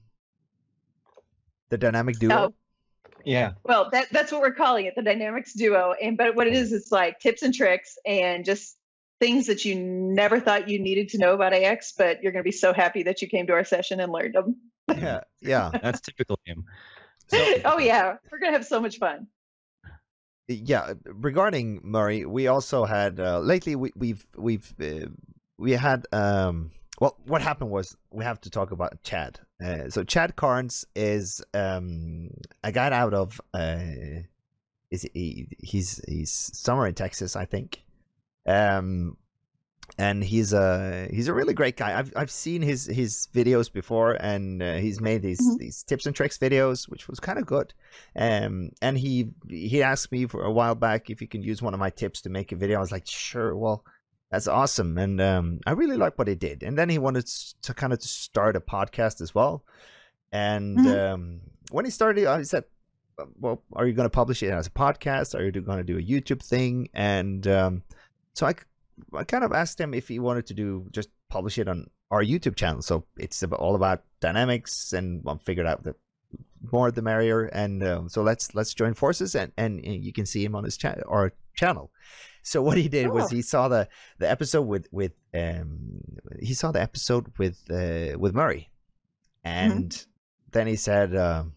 the Dynamic Duo. Oh, Yeah. well, that, that's what we're calling it, the Dynamics Duo. And but what it is, it's like tips and tricks and just things that you never thought you needed to know about A X, but you're going to be so happy that you came to our session and learned them. Yeah, yeah. That's typical him. Oh yeah, we're going to have so much fun. Yeah, regarding Murray, we also had uh, lately we, we've we've uh, we had um well what happened was we have to talk about Chad. Uh, so Chad Carnes is um a guy out of uh is he, he's he's somewhere in Texas, I think. Um and he's a he's a really great guy. I've I've seen his his videos before, and uh, he's made these Mhm. these tips and tricks videos, which was kind of good. Um, and he he asked me for a while back if he can use one of my tips to make a video. I was like, sure, well, that's awesome, and um, I really like what he did. And then he wanted s- to kind of start a podcast as well. And Mhm. um, when he started, I said, well, are you going to publish it as a podcast? Are you going to do a YouTube thing? And um, so I, c- I kind of asked him if he wanted to do just publish it on our YouTube channel. So it's about, all about dynamics, and I figured out that more the merrier. And uh, so let's let's join forces, and, and you can see him on his cha- our channel. So what he did was Cool. he saw the, the episode with with um he saw the episode with uh, with Murray, and then he said,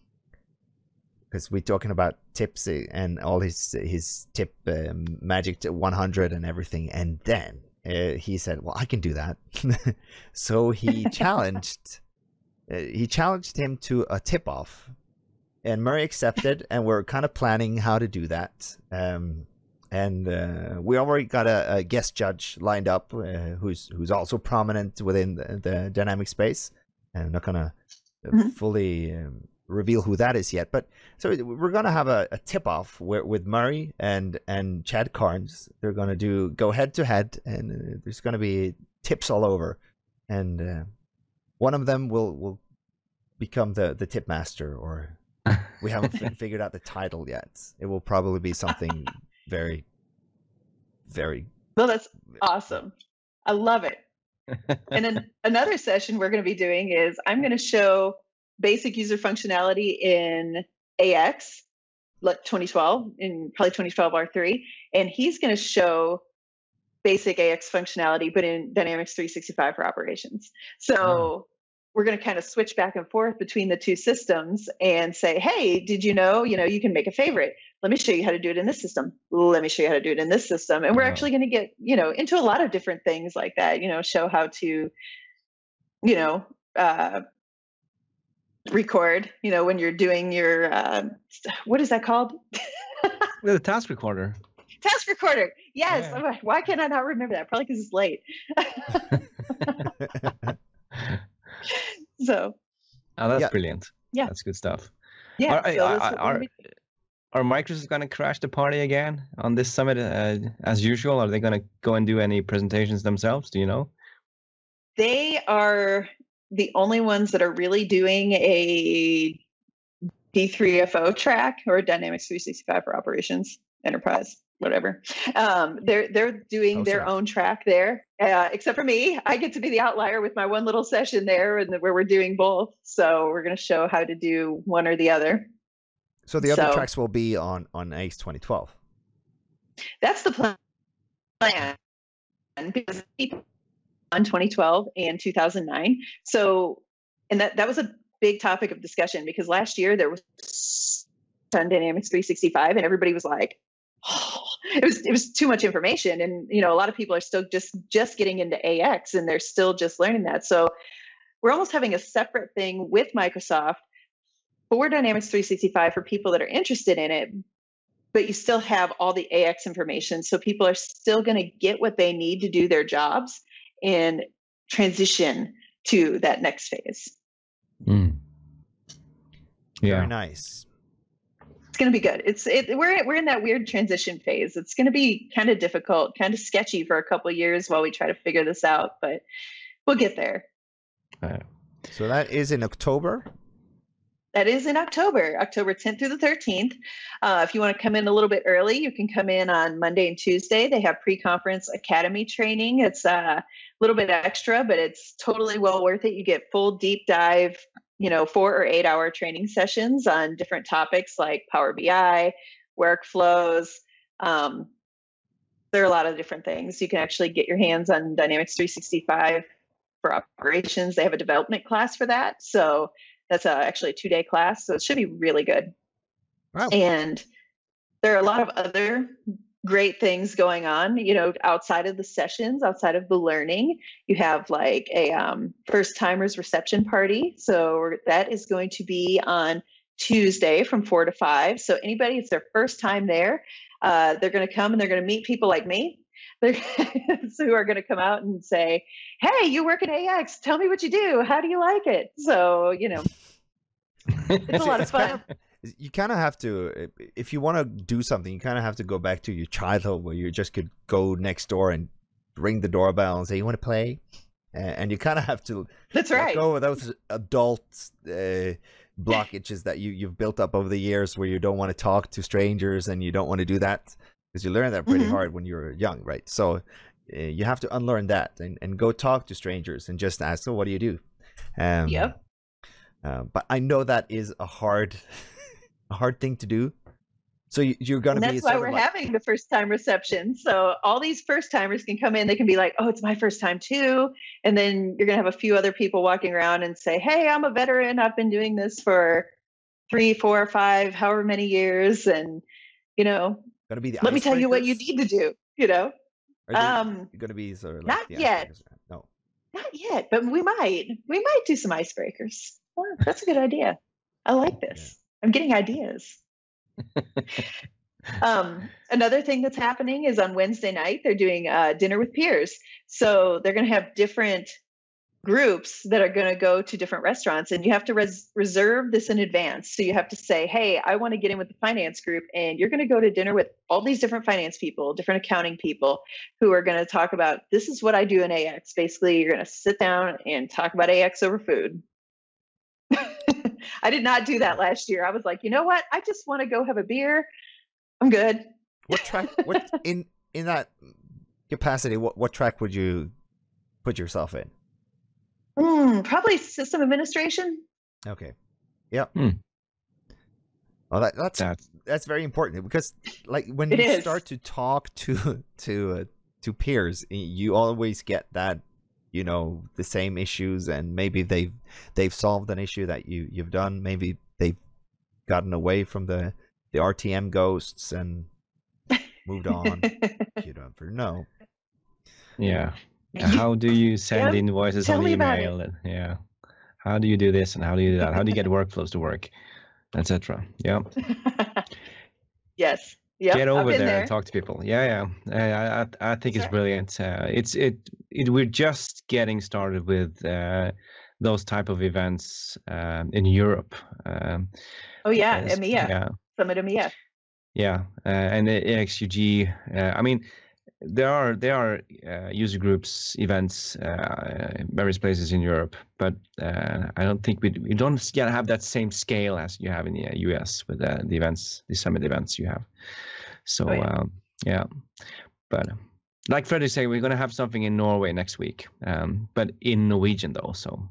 because we're talking about tips and all his his tip um, magic to one hundred and everything, and then uh, he said, well, I can do that. So he challenged uh, he challenged him to a tip off, and Murray accepted, and we're kind of planning how to do that. Um, and uh, we already got a, a guest judge lined up, uh, who's who's also prominent within the, the dynamic space. I'm not gonna uh, Mhm. fully um, reveal who that is yet, but so we're gonna have a, a tip off where, with Murray and and Chad Carnes. They're gonna do go head to head, and uh, there's gonna be tips all over, and uh, one of them will will become the the tip master, or we haven't fi- figured out the title yet. It will probably be something very, very. Well, that's awesome. I love it. And then another session we're going to be doing is I'm going to show basic user functionality in A X, like twenty twelve, in probably twenty twelve R three, and he's going to show basic A X functionality, but in Dynamics three sixty-five for operations. So we're going to kind of switch back and forth between the two systems and say, hey, did you know, you know, you can make a favorite. Let me show you how to do it in this system. Let me show you how to do it in this system. And we're Wow. actually going to get, you know, into a lot of different things like that, you know, show how to, you know, uh, record, you know, when you're doing your, uh, what is that called? With a task recorder. Task recorder. Yes. Yeah. Oh, why can I not remember that? Probably because it's late. So, Oh, that's Yeah. brilliant. Yeah. That's good stuff. yeah. Are, so are, that's what we're are, gonna be- are Microsoft going to crash the party again on this summit uh, as usual? Are they going to go and do any presentations themselves? Do you know? they are the only ones that are really doing a D three F O track or Dynamics three sixty-five for operations, enterprise, whatever. Um, they're they're doing Oh, their sorry. own track there, uh, except for me. I get to be the outlier with my one little session there, and where we're doing both. So we're going to show how to do one or the other. So the other So- tracks will be on on A X twenty twelve. That's the plan. Plan because people on twenty twelve and two thousand nine. So, and that that was a big topic of discussion because last year there was on Dynamics three sixty-five, and everybody was like, oh, it was it was too much information, and you know a lot of people are still just just getting into A X and they're still just learning that. So we're almost having a separate thing with Microsoft for Dynamics three sixty-five for people that are interested in it, but you still have all the A X information. So people are still going to get what they need to do their jobs and transition to that next phase. Mm. Yeah. Very nice. It's going to be good. It's it, we're we're in that weird transition phase. It's going to be kind of difficult, kind of sketchy for a couple of years while we try to figure this out, but we'll get there. Uh, So that is in October. That is in October, October tenth through the thirteenth. Uh, if you want to come in a little bit early, you can come in on Monday and Tuesday. They have pre-conference academy training. It's uh, a little bit extra, but it's totally well worth it. You get full deep dive, you know, four or eight hour training sessions on different topics like Power B I, workflows. Um, there are a lot of different things. You can actually get your hands on Dynamics three sixty-five for operations. They have a development class for that. So that's a, actually a two-day class, so it should be really good. Wow. And there are a lot of other great things going on, you know, outside of the sessions, outside of the learning. You have like a um, first timers reception party. So that is going to be on Tuesday from four to five. So anybody, it's their first time there. Uh, they're going to come and they're going to meet people like me. They're so who are going to come out and say, hey, you work at A X. Tell me what you do. How do you like it? So, you know, it's a lot of It's kind fun. of- you kind of have to, if you want to do something, you kind of have to go back to your childhood where you just could go next door and ring the doorbell and say, you want to play? And, and you kind of have to That's let right. go of those adult uh, blockages that you, you've built up over the years where you don't want to talk to strangers and you don't want to do that because you learn that pretty Mhm. hard when you're young, right? So uh, you have to unlearn that and, and go talk to strangers and just ask, so what do you do? Um, Yep. Uh, but I know that is a hard, a hard thing to do. So you, you're going And to be that's why sort of we're like- having the first time reception. So all these first timers can come in. They can be like, oh, it's my first time too. And then you're going to have a few other people walking around and say, hey, I'm a veteran. I've been doing this for three, four, five, however many years. And, you know, going to be the let me tell you what you icebreakers? need to do, you know, Are they um, going to be sort of like not the yet. icebreakers? No. not yet, but we might, we might do some icebreakers. Well, that's a good idea. I like this. I'm getting ideas. Um, another thing that's happening is on Wednesday night, they're doing uh, dinner with peers. So they're going to have different groups that are going to go to different restaurants, and you have to res- reserve this in advance. So you have to say, hey, I want to get in with the finance group, and you're going to go to dinner with all these different finance people, different accounting people who are going to talk about, this is what I do in A X. Basically, you're going to sit down and talk about A X over food. I did not do that last year. I was like, you know what? I just want to go have a beer. I'm good. What track? What in in that capacity? What what track would you put yourself in? Mm, probably system administration. Okay. Yeah. Hmm. Well, that, that's That's that's very important because, like, when It you is. start to talk to to uh, to peers, you always get that you know, the same issues, and maybe they've they've solved an issue that you you've done. Maybe they've gotten away from the the R T M ghosts and moved on. You never know. Yeah. How do you send Yeah, invoices tell on me about email? And, yeah. How do you do this and how do you do that? How do you get workflows to work, et cetera. Yeah. Yes. Yep, Get I've over been there, there. and talk to people. Yeah, yeah. I I, I think That's it's right. brilliant. Uh, it's it, it. We're just getting started with uh, those type of events um, in Europe. Um, Oh yeah, as- E M E A. yeah, Summit E M E A. yeah, uh, and the A X U G. Uh, I mean, there are there are uh, user groups events uh, in various places in Europe, but uh, I don't think we we don't yet have that same scale as you have in the uh, U S with uh, the events, the summit events you have. So Oh, yeah. um, yeah, but uh, like Fredrik said, we're gonna have something in Norway next week, um, but in Norwegian though. So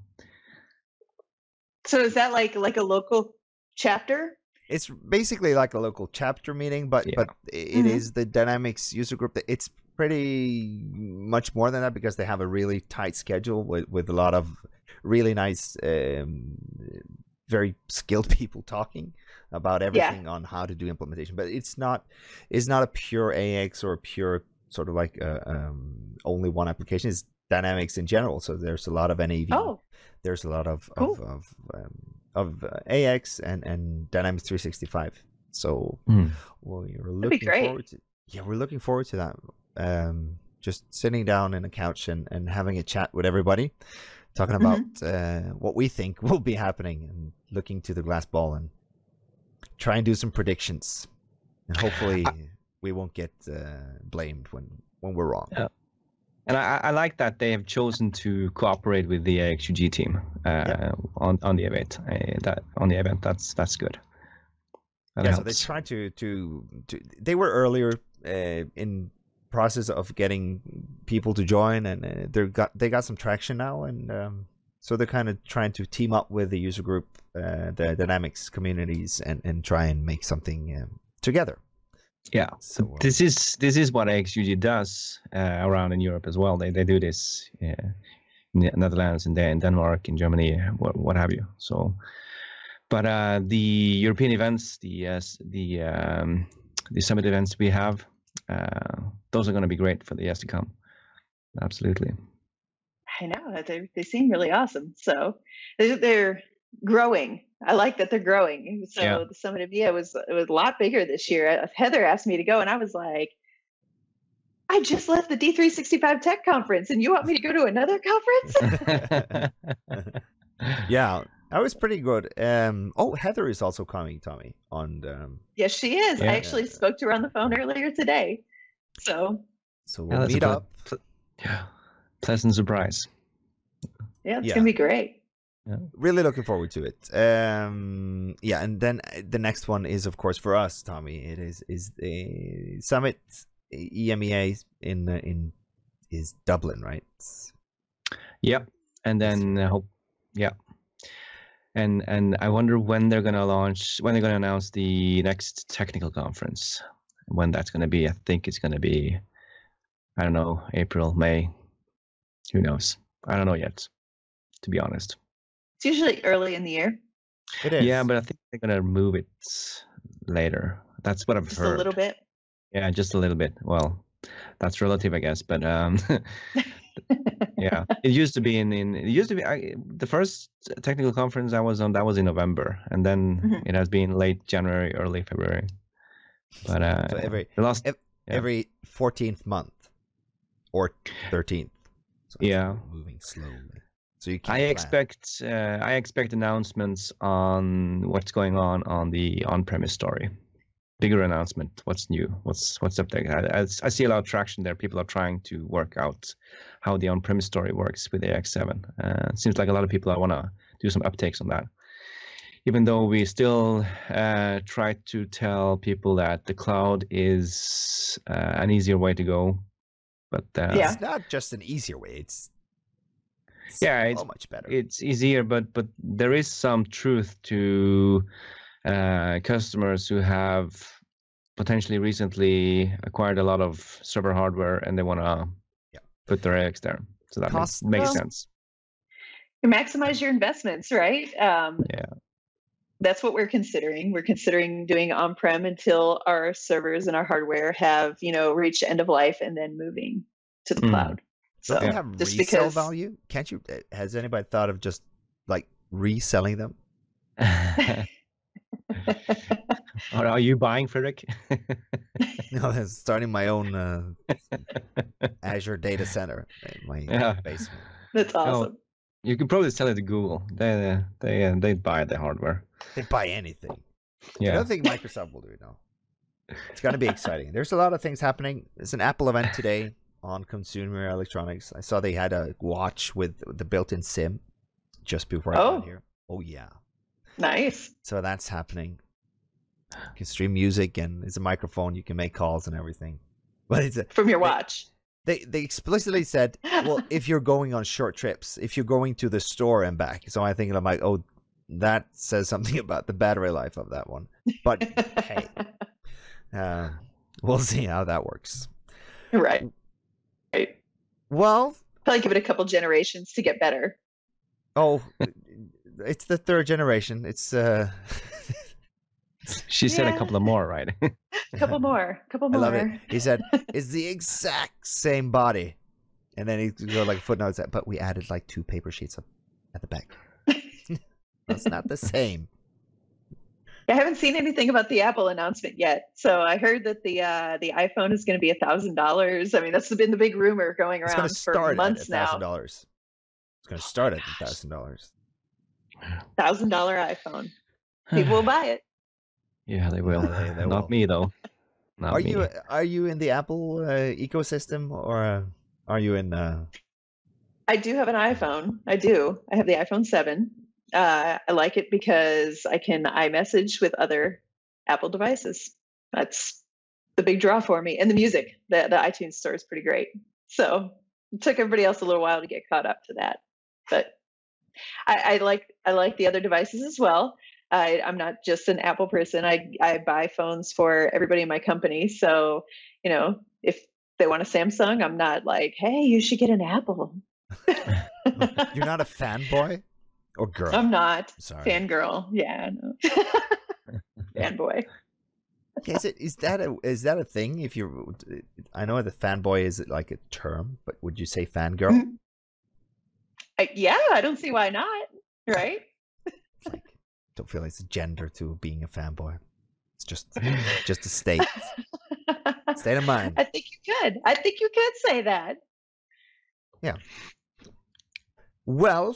So is that like like a local chapter? It's basically like a local chapter meeting, but Yeah. but it is Mhm. the Dynamics user group. that- It's pretty much more than that because they have a really tight schedule with, with a lot of really nice, um, very skilled people talking about everything on how to do implementation. But it's not it's not a pure A X or a pure sort of like uh um, only one application. It's Dynamics in general. So there's a lot of N A V. Oh, There's a lot of Cool. of of, um, of uh, A X and and Dynamics three sixty-five. So mm. well, you're be looking great. forward to yeah, we're looking forward to that. Um, just sitting down in a couch and and having a chat with everybody, talking about uh, what we think will be happening, and looking to the glass ball and try and do some predictions, and hopefully we won't get uh, blamed when when we're wrong. Yeah. And I, I like that they have chosen to cooperate with the A X U G team uh, Yep. on on the event. Uh, that on the event, that's that's good. That Yeah, so they helps. tried to, to to they were earlier uh, in process of getting people to join, and uh, they got they got some traction now, and um, so they're kind of trying to team up with the user group, uh, the Dynamics communities, and, and try and make something um, together. Yeah. So uh, This is this is what A X U G does uh, around in Europe as well. They they do this uh, in the Netherlands and in Denmark, in Germany, what what have you. So, but uh, the European events, the uh, s- the um, the summit events we have, uh, those are going to be great for the years to come. Absolutely. I know that they they seem really awesome. So they're, they're growing. I like that they're growing. So Yeah. the Summit of E M E A was it was a lot bigger this year. Uh, Heather asked me to go, and I was like, I just left the D three sixty-five Tech Conference, and you want me to go to another conference? yeah, that was pretty good. Um, oh, Heather is also coming, Tommy, on um, Yes, she is. I Yeah. actually spoke to her on the phone earlier today. So so Yeah, we'll that's a meet ple- up. ple- yeah, pleasant surprise. yeah, it's Yeah. gonna be great. Really looking forward to it. Um, yeah, and then uh, the next one is, of course, for us, Tommy. It is is the summit E M E A in uh, in is Dublin, right? Yep. And then uh, hope, yeah. And and I wonder when they're gonna launch, when they're gonna announce the next technical conference. When that's gonna be, I think it's gonna be, I don't know, April, May. Who knows? I don't know yet, to be honest. It's usually early in the year, It is. Yeah, but I think they're gonna move it later. That's what I've just heard. a little bit. Yeah, just a little bit. Well, that's relative, I guess. But um, yeah, it used to be in, in it used to be I, the first technical conference I was on. That was in November, and then Mhm. it has been late January, early February. But uh, So every- the last, ev- yeah. every fourteenth month or thirteenth. So it's Yeah. moving slowly. So you can I expect uh, I expect announcements on what's going on on the on-premise story. Bigger announcement. What's new? What's what's up there? I, I, I see a lot of traction there. People are trying to work out how the on-premise story works with A X seven. Uh, it seems like a lot of people want to do some uptakes on that. Even though we still uh, try to tell people that the cloud is uh, an easier way to go, but uh, Yeah. It's not just an easier way. It's Yeah, so it's- much better. it's easier, but but there is some truth to uh, customers who have potentially recently acquired a lot of server hardware and they want to Yeah. put their eggs there. So that Cost- makes, makes well, sense. You maximize your investments, right? Um, Yeah. That's what we're considering. We're considering doing on-prem until our servers and our hardware have, you know, reached end of life, and then moving to the Mm. cloud. So Don't they have just resale because value? Can't you? Has anybody thought of just like reselling them? Or are you buying, Frederick? No, I'm starting my own uh, Azure data center in my Yeah. basement. that's awesome. You could probably sell it to Google. They uh, they uh, they buy the hardware. They buy anything. I Yeah. don't think Microsoft will do it now. It's going to be exciting. There's a lot of things happening. There's an Apple event today on consumer electronics. I saw they had a watch with the built-in SIM just before I Oh. got here. Oh yeah. Nice. So that's happening. You can stream music, and it's a microphone. You can make calls and everything. But it's a, From your They- watch. they they explicitly said, well, if you're going on short trips, if you're going to the store and back. So I think I'm like, oh, that says something about the battery life of that one. But hey, uh, we'll see how that works. Right. Right. Well, Probably give it a couple generations to get better. oh, it's the third generation. It's uh, She said a Yeah. couple of more, right? A couple more. A couple I more. love it. He said it's the exact same body, and then he go like footnotes, but we added like two paper sheets up at the back. That's not the same. I haven't seen anything about the Apple announcement yet. So I heard that the uh, the iPhone is going to be a thousand dollars. I mean, that's been the big rumor going It's going around to for start at months a thousand now. dollars. It's going to start at a thousand dollars. Thousand dollar iPhone. People will buy it. Yeah, they will. Yeah, they- they Not will. me though. Not Are me. you are you in the Apple uh, ecosystem, or uh, are you in? Uh... I do have an iPhone. I do. I have the iPhone seven. Uh, I like it because I can iMessage with other Apple devices. That's the big draw for me. And the music, the, the iTunes store is pretty great. So it took everybody else a little while to get caught up to that. But I, I like I like the other devices as well. I, I'm not just an Apple person. I I buy phones for everybody in my company. So, you know, if they want a Samsung, I'm not like, hey, you should get an Apple. You're not a fanboy or girl? I'm not. Sorry. Fangirl. Yeah. No. Fanboy. Is it is that a is that a thing? If you, I know the fanboy is like a term, but would you say fangirl? Mhm. I, yeah, I don't see why not. Right? It's like, don't feel it's a gender to being a fanboy. It's just just a state state of mind. I think you could. I think you could say that. Well,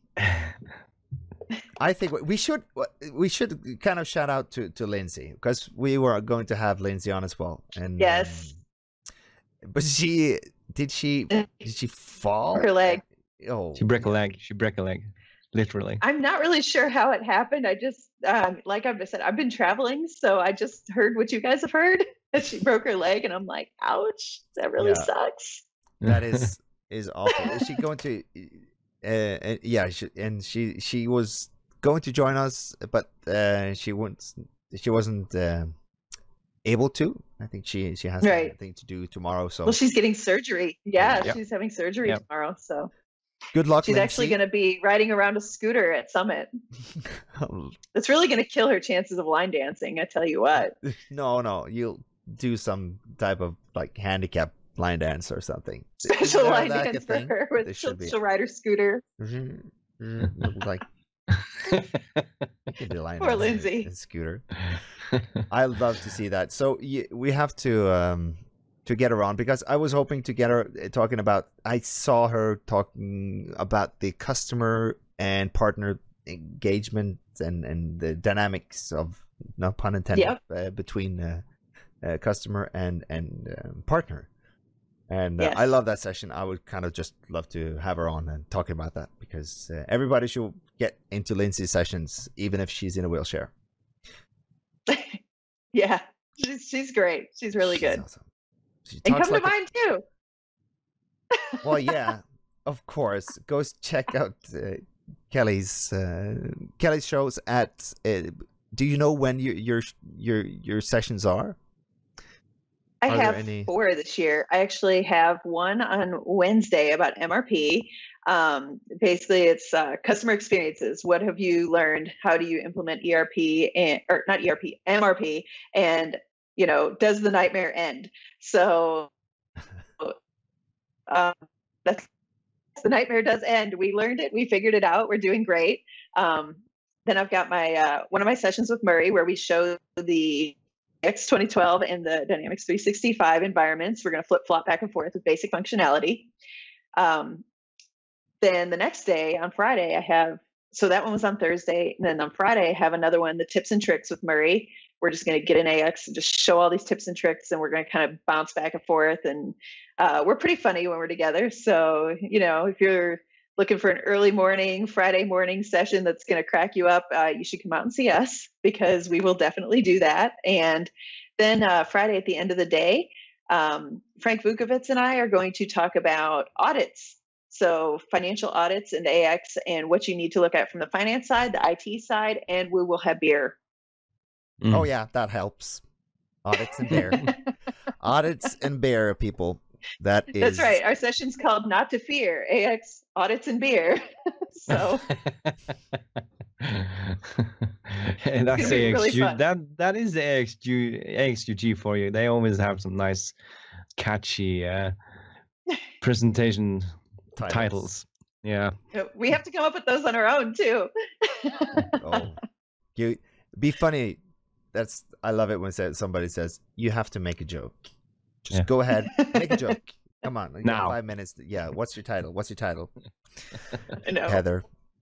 I think we should we should kind of shout out to, to Lindsay, because we were going to have Lindsay on as well. And Yes. um, but she did she did she fall? Her leg. Oh, She broke a leg. She broke a leg, literally. I'm not really sure how it happened. I just, um, like I've said, I've been traveling, so I just heard what you guys have heard. That she broke her leg, and I'm like, ouch, that really Yeah. sucks. that is is awful. Is she going to? Uh, uh, yeah, she, and she she was going to join us, but uh, she wouldn't. She wasn't uh, able to. I think she she has Right. something to do tomorrow. So Well, she's getting surgery. Yeah, Yep. she's having surgery Yep. tomorrow. So good luck. she's actually going to be riding around a scooter at Summit. to. It's really going to kill her chances of line dancing. I tell you what. No, no, you'll do some type of like handicap line dance or something. Isn't Special there line like a dance for thing? her. There With she'll, should be. she'll ride her scooter. Mhm, mhm, like you can do line Poor dance in a- Lindsay. in a scooter. I love to see that. So y- we have to um to get her on, because I was hoping to get her uh, talking about. I saw her talking about the customer and partner engagement and and the dynamics of, no pun intended, Yep. uh, between uh, uh, customer and and um, partner. And uh, Yes. I love that session. I would kind of just love to have her on and talking about that, because uh, everybody should get into Lindsay's sessions, even if she's in a wheelchair. Yeah, she's she's great. She's really She's good. awesome. She And talks come to like a- mine too. Well, yeah, of course. Go s- check out uh, Kelly's uh, Kelly's shows at. Uh, do you know when your your your your sessions are? I Are there have any- four this year. I actually have one on Wednesday about M R P. Um, basically, it's uh, customer experiences. What have you learned? How do you implement E R P and or not E R P, M R P? And you know, does the nightmare end? So um, that's the nightmare does end. We learned it. We figured it out. We're doing great. Um, then I've got my uh, one of my sessions with Murray where we show the X twenty twelve and the Dynamics three sixty-five environments. We're going to flip flop back and forth with basic functionality. Um, then the next day on Friday, I have, so that one was on Thursday. And then on Friday, I have another one, the tips and tricks with Murray. We're just going to get in A X and just show all these tips and tricks. And we're going to kind of bounce back and forth. And uh, we're pretty funny when we're together. So, you know, if you're looking for an early morning, Friday morning session that's going to crack you up, uh, you should come out and see us because we will definitely do that. And then uh, Friday at the end of the day, um, Frank Vukovitz and I are going to talk about audits. So financial audits and A X and what you need to look at from the finance side, the I T side, and we will have beer. Oh yeah, that helps. Audits and bear. Audits and bear, people. That is. That's right. Our session's called Not to Fear, A X Audits and Beer. So and that's It's gonna be A X U. really fun. that that is the A X U A X U G for you. They always have some nice, catchy uh, presentation Titles. titles. Yeah. we have to come up with those on our own too. Oh, you be funny. That's I love it when said somebody says you have to make a joke. Just Yeah. go ahead, make a joke. Come on, you got Now. five minutes. Yeah, what's your title? What's your title? I know. Heather.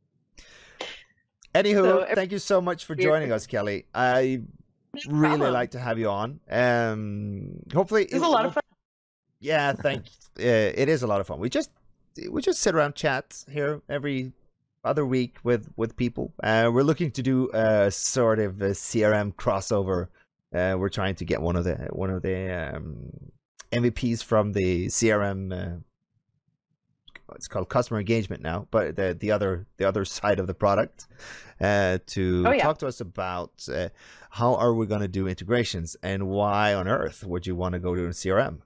Anywho, So, if- thank you so much for joining us, Kelly. I No really problem. like to have you on. Um, hopefully, It was a lot of fun. Yeah, thank. Uh, it is a lot of fun. We just we just sit around chat here every other week with with people. Uh, we're looking to do a sort of a C R M crossover. Uh, we're trying to get one of the one of the um, M V Ps from the C R M. Uh, it's called customer engagement now, but the the other the other side of the product uh, to Oh, yeah. talk to us about uh, how are we going to do integrations and why on earth would you want to go to a C R M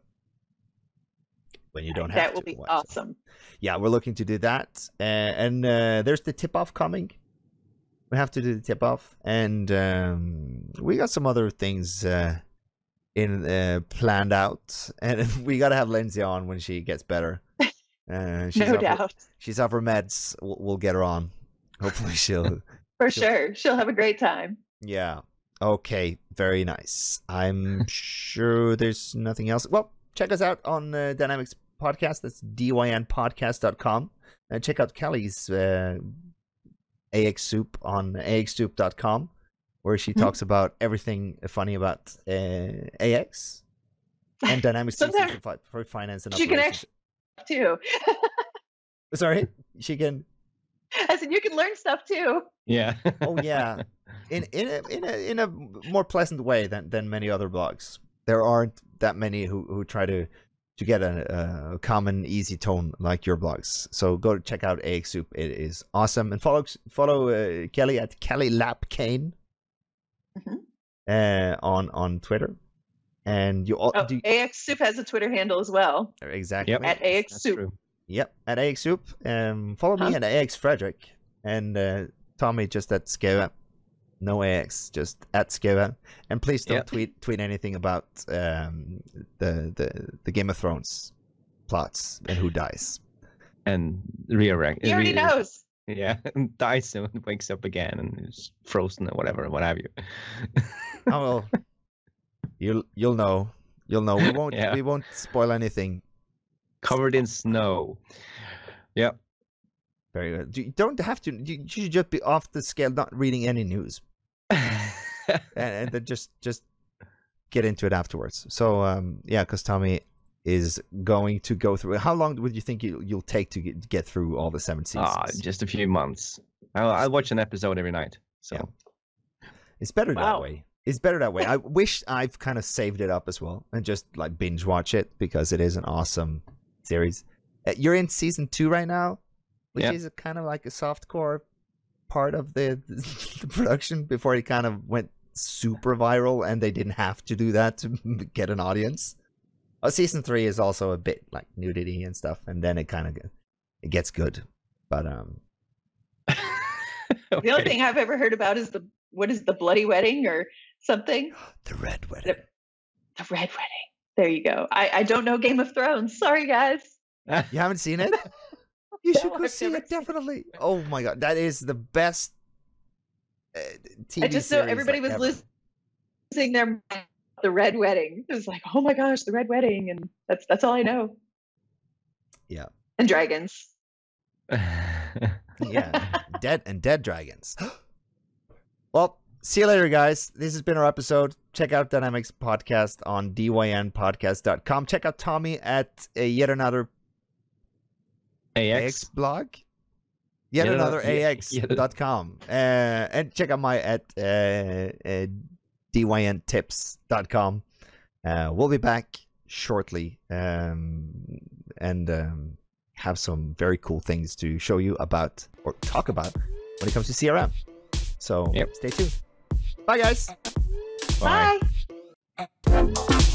when you don't have That to? will be Why- awesome. Yeah, we're looking to do that, uh, and uh, there's the tip off coming. We have to do the tip off, and um, we got some other things uh, in uh, planned out, and we got to have Lindsay on when she gets better. Uh, she's No off her- doubt. she's off her meds. We'll, we'll get her on. Hopefully, she'll. For She'll- sure. She'll have a great time. Yeah. Okay. Very nice. I'm sure there's nothing else. Well, check us out on uh, Dynamics Podcast. That's D Y N podcast dot com. And check out Kelly's uh, A X Soup on A X soup dot com, where she Mhm. talks about everything funny about uh, A X and Dynamics three Sometimes sixty-five for finance and she can operations. Too. Sorry, she can. I said you can learn stuff too. Yeah. Oh yeah, in in a, in a in a more pleasant way than than many other blogs. There aren't that many who who try to to get a, a common easy tone like your blogs. So go check out A X Soup. It is awesome, and follow follow uh, Kelly at Kelly Lapkane Mhm. uh, on on Twitter. And you all Oh, do A X Soup has a Twitter handle as well. exactly Yep. At A X That's Soup. true. Yep, at A X Soup. Um, follow me Huh? at A X Frederick and uh, Tommy just at Skeva. No A X, just at Skeva. And please don't Yep. tweet tweet anything about um, the the the Game of Thrones plots and who dies. And rearrange. He already knows. Yeah, and dies and wakes up again and is frozen or whatever, what have you. Oh well, you'll you'll know. You'll know. We won't Yeah. we won't spoil anything. Covered in snow. Yeah. Very good. You don't have to. You, you should just be off the scale, not reading any news, and, and then just just get into it afterwards. So um, yeah, because Tommy is going to go through. How long would you think you, you'll take to get, get through all the seven seasons? Ah, just a few months. I'll, I'll watch an episode every night. So Yeah. It's better that Wow. way. It's better that way. I wish I've kind of saved it up as well and just like binge watch it because it is an awesome series. Uh, You're in season two right now, which Yeah. is a kind of like a softcore part of the, the production before it kind of went super viral and they didn't have to do that to get an audience. Oh, season three is also a bit like nudity and stuff, and then it kind of it gets good. But um, okay. The only thing I've ever heard about is the what is the bloody wedding or something? The red wedding. The, the red wedding. There you go. I, I don't know Game of Thrones. Sorry, guys. You haven't seen it? You No, should go I've see never it, seen definitely. Oh my god, that is the best uh, T V I just know series, everybody like, was ever. losing their mind about the red wedding. It was like, oh my gosh, the red wedding, and that's that's all I know. Yeah. And dragons. Yeah, dead and dead dragons. Well, see you later, guys. This has been our episode. Check out Dynamics Podcast on D Y N podcast dot com. Check out Tommy at uh, yet another A A X. X blog. Yet, Yet another another- A X dot com. Uh, and check out my at uh, uh, D Y N tips dot com. Uh, we'll be back shortly um, and um, have some very cool things to show you about or talk about when it comes to C R M. So Yep. stay tuned. Bye, guys. Bye. Bye.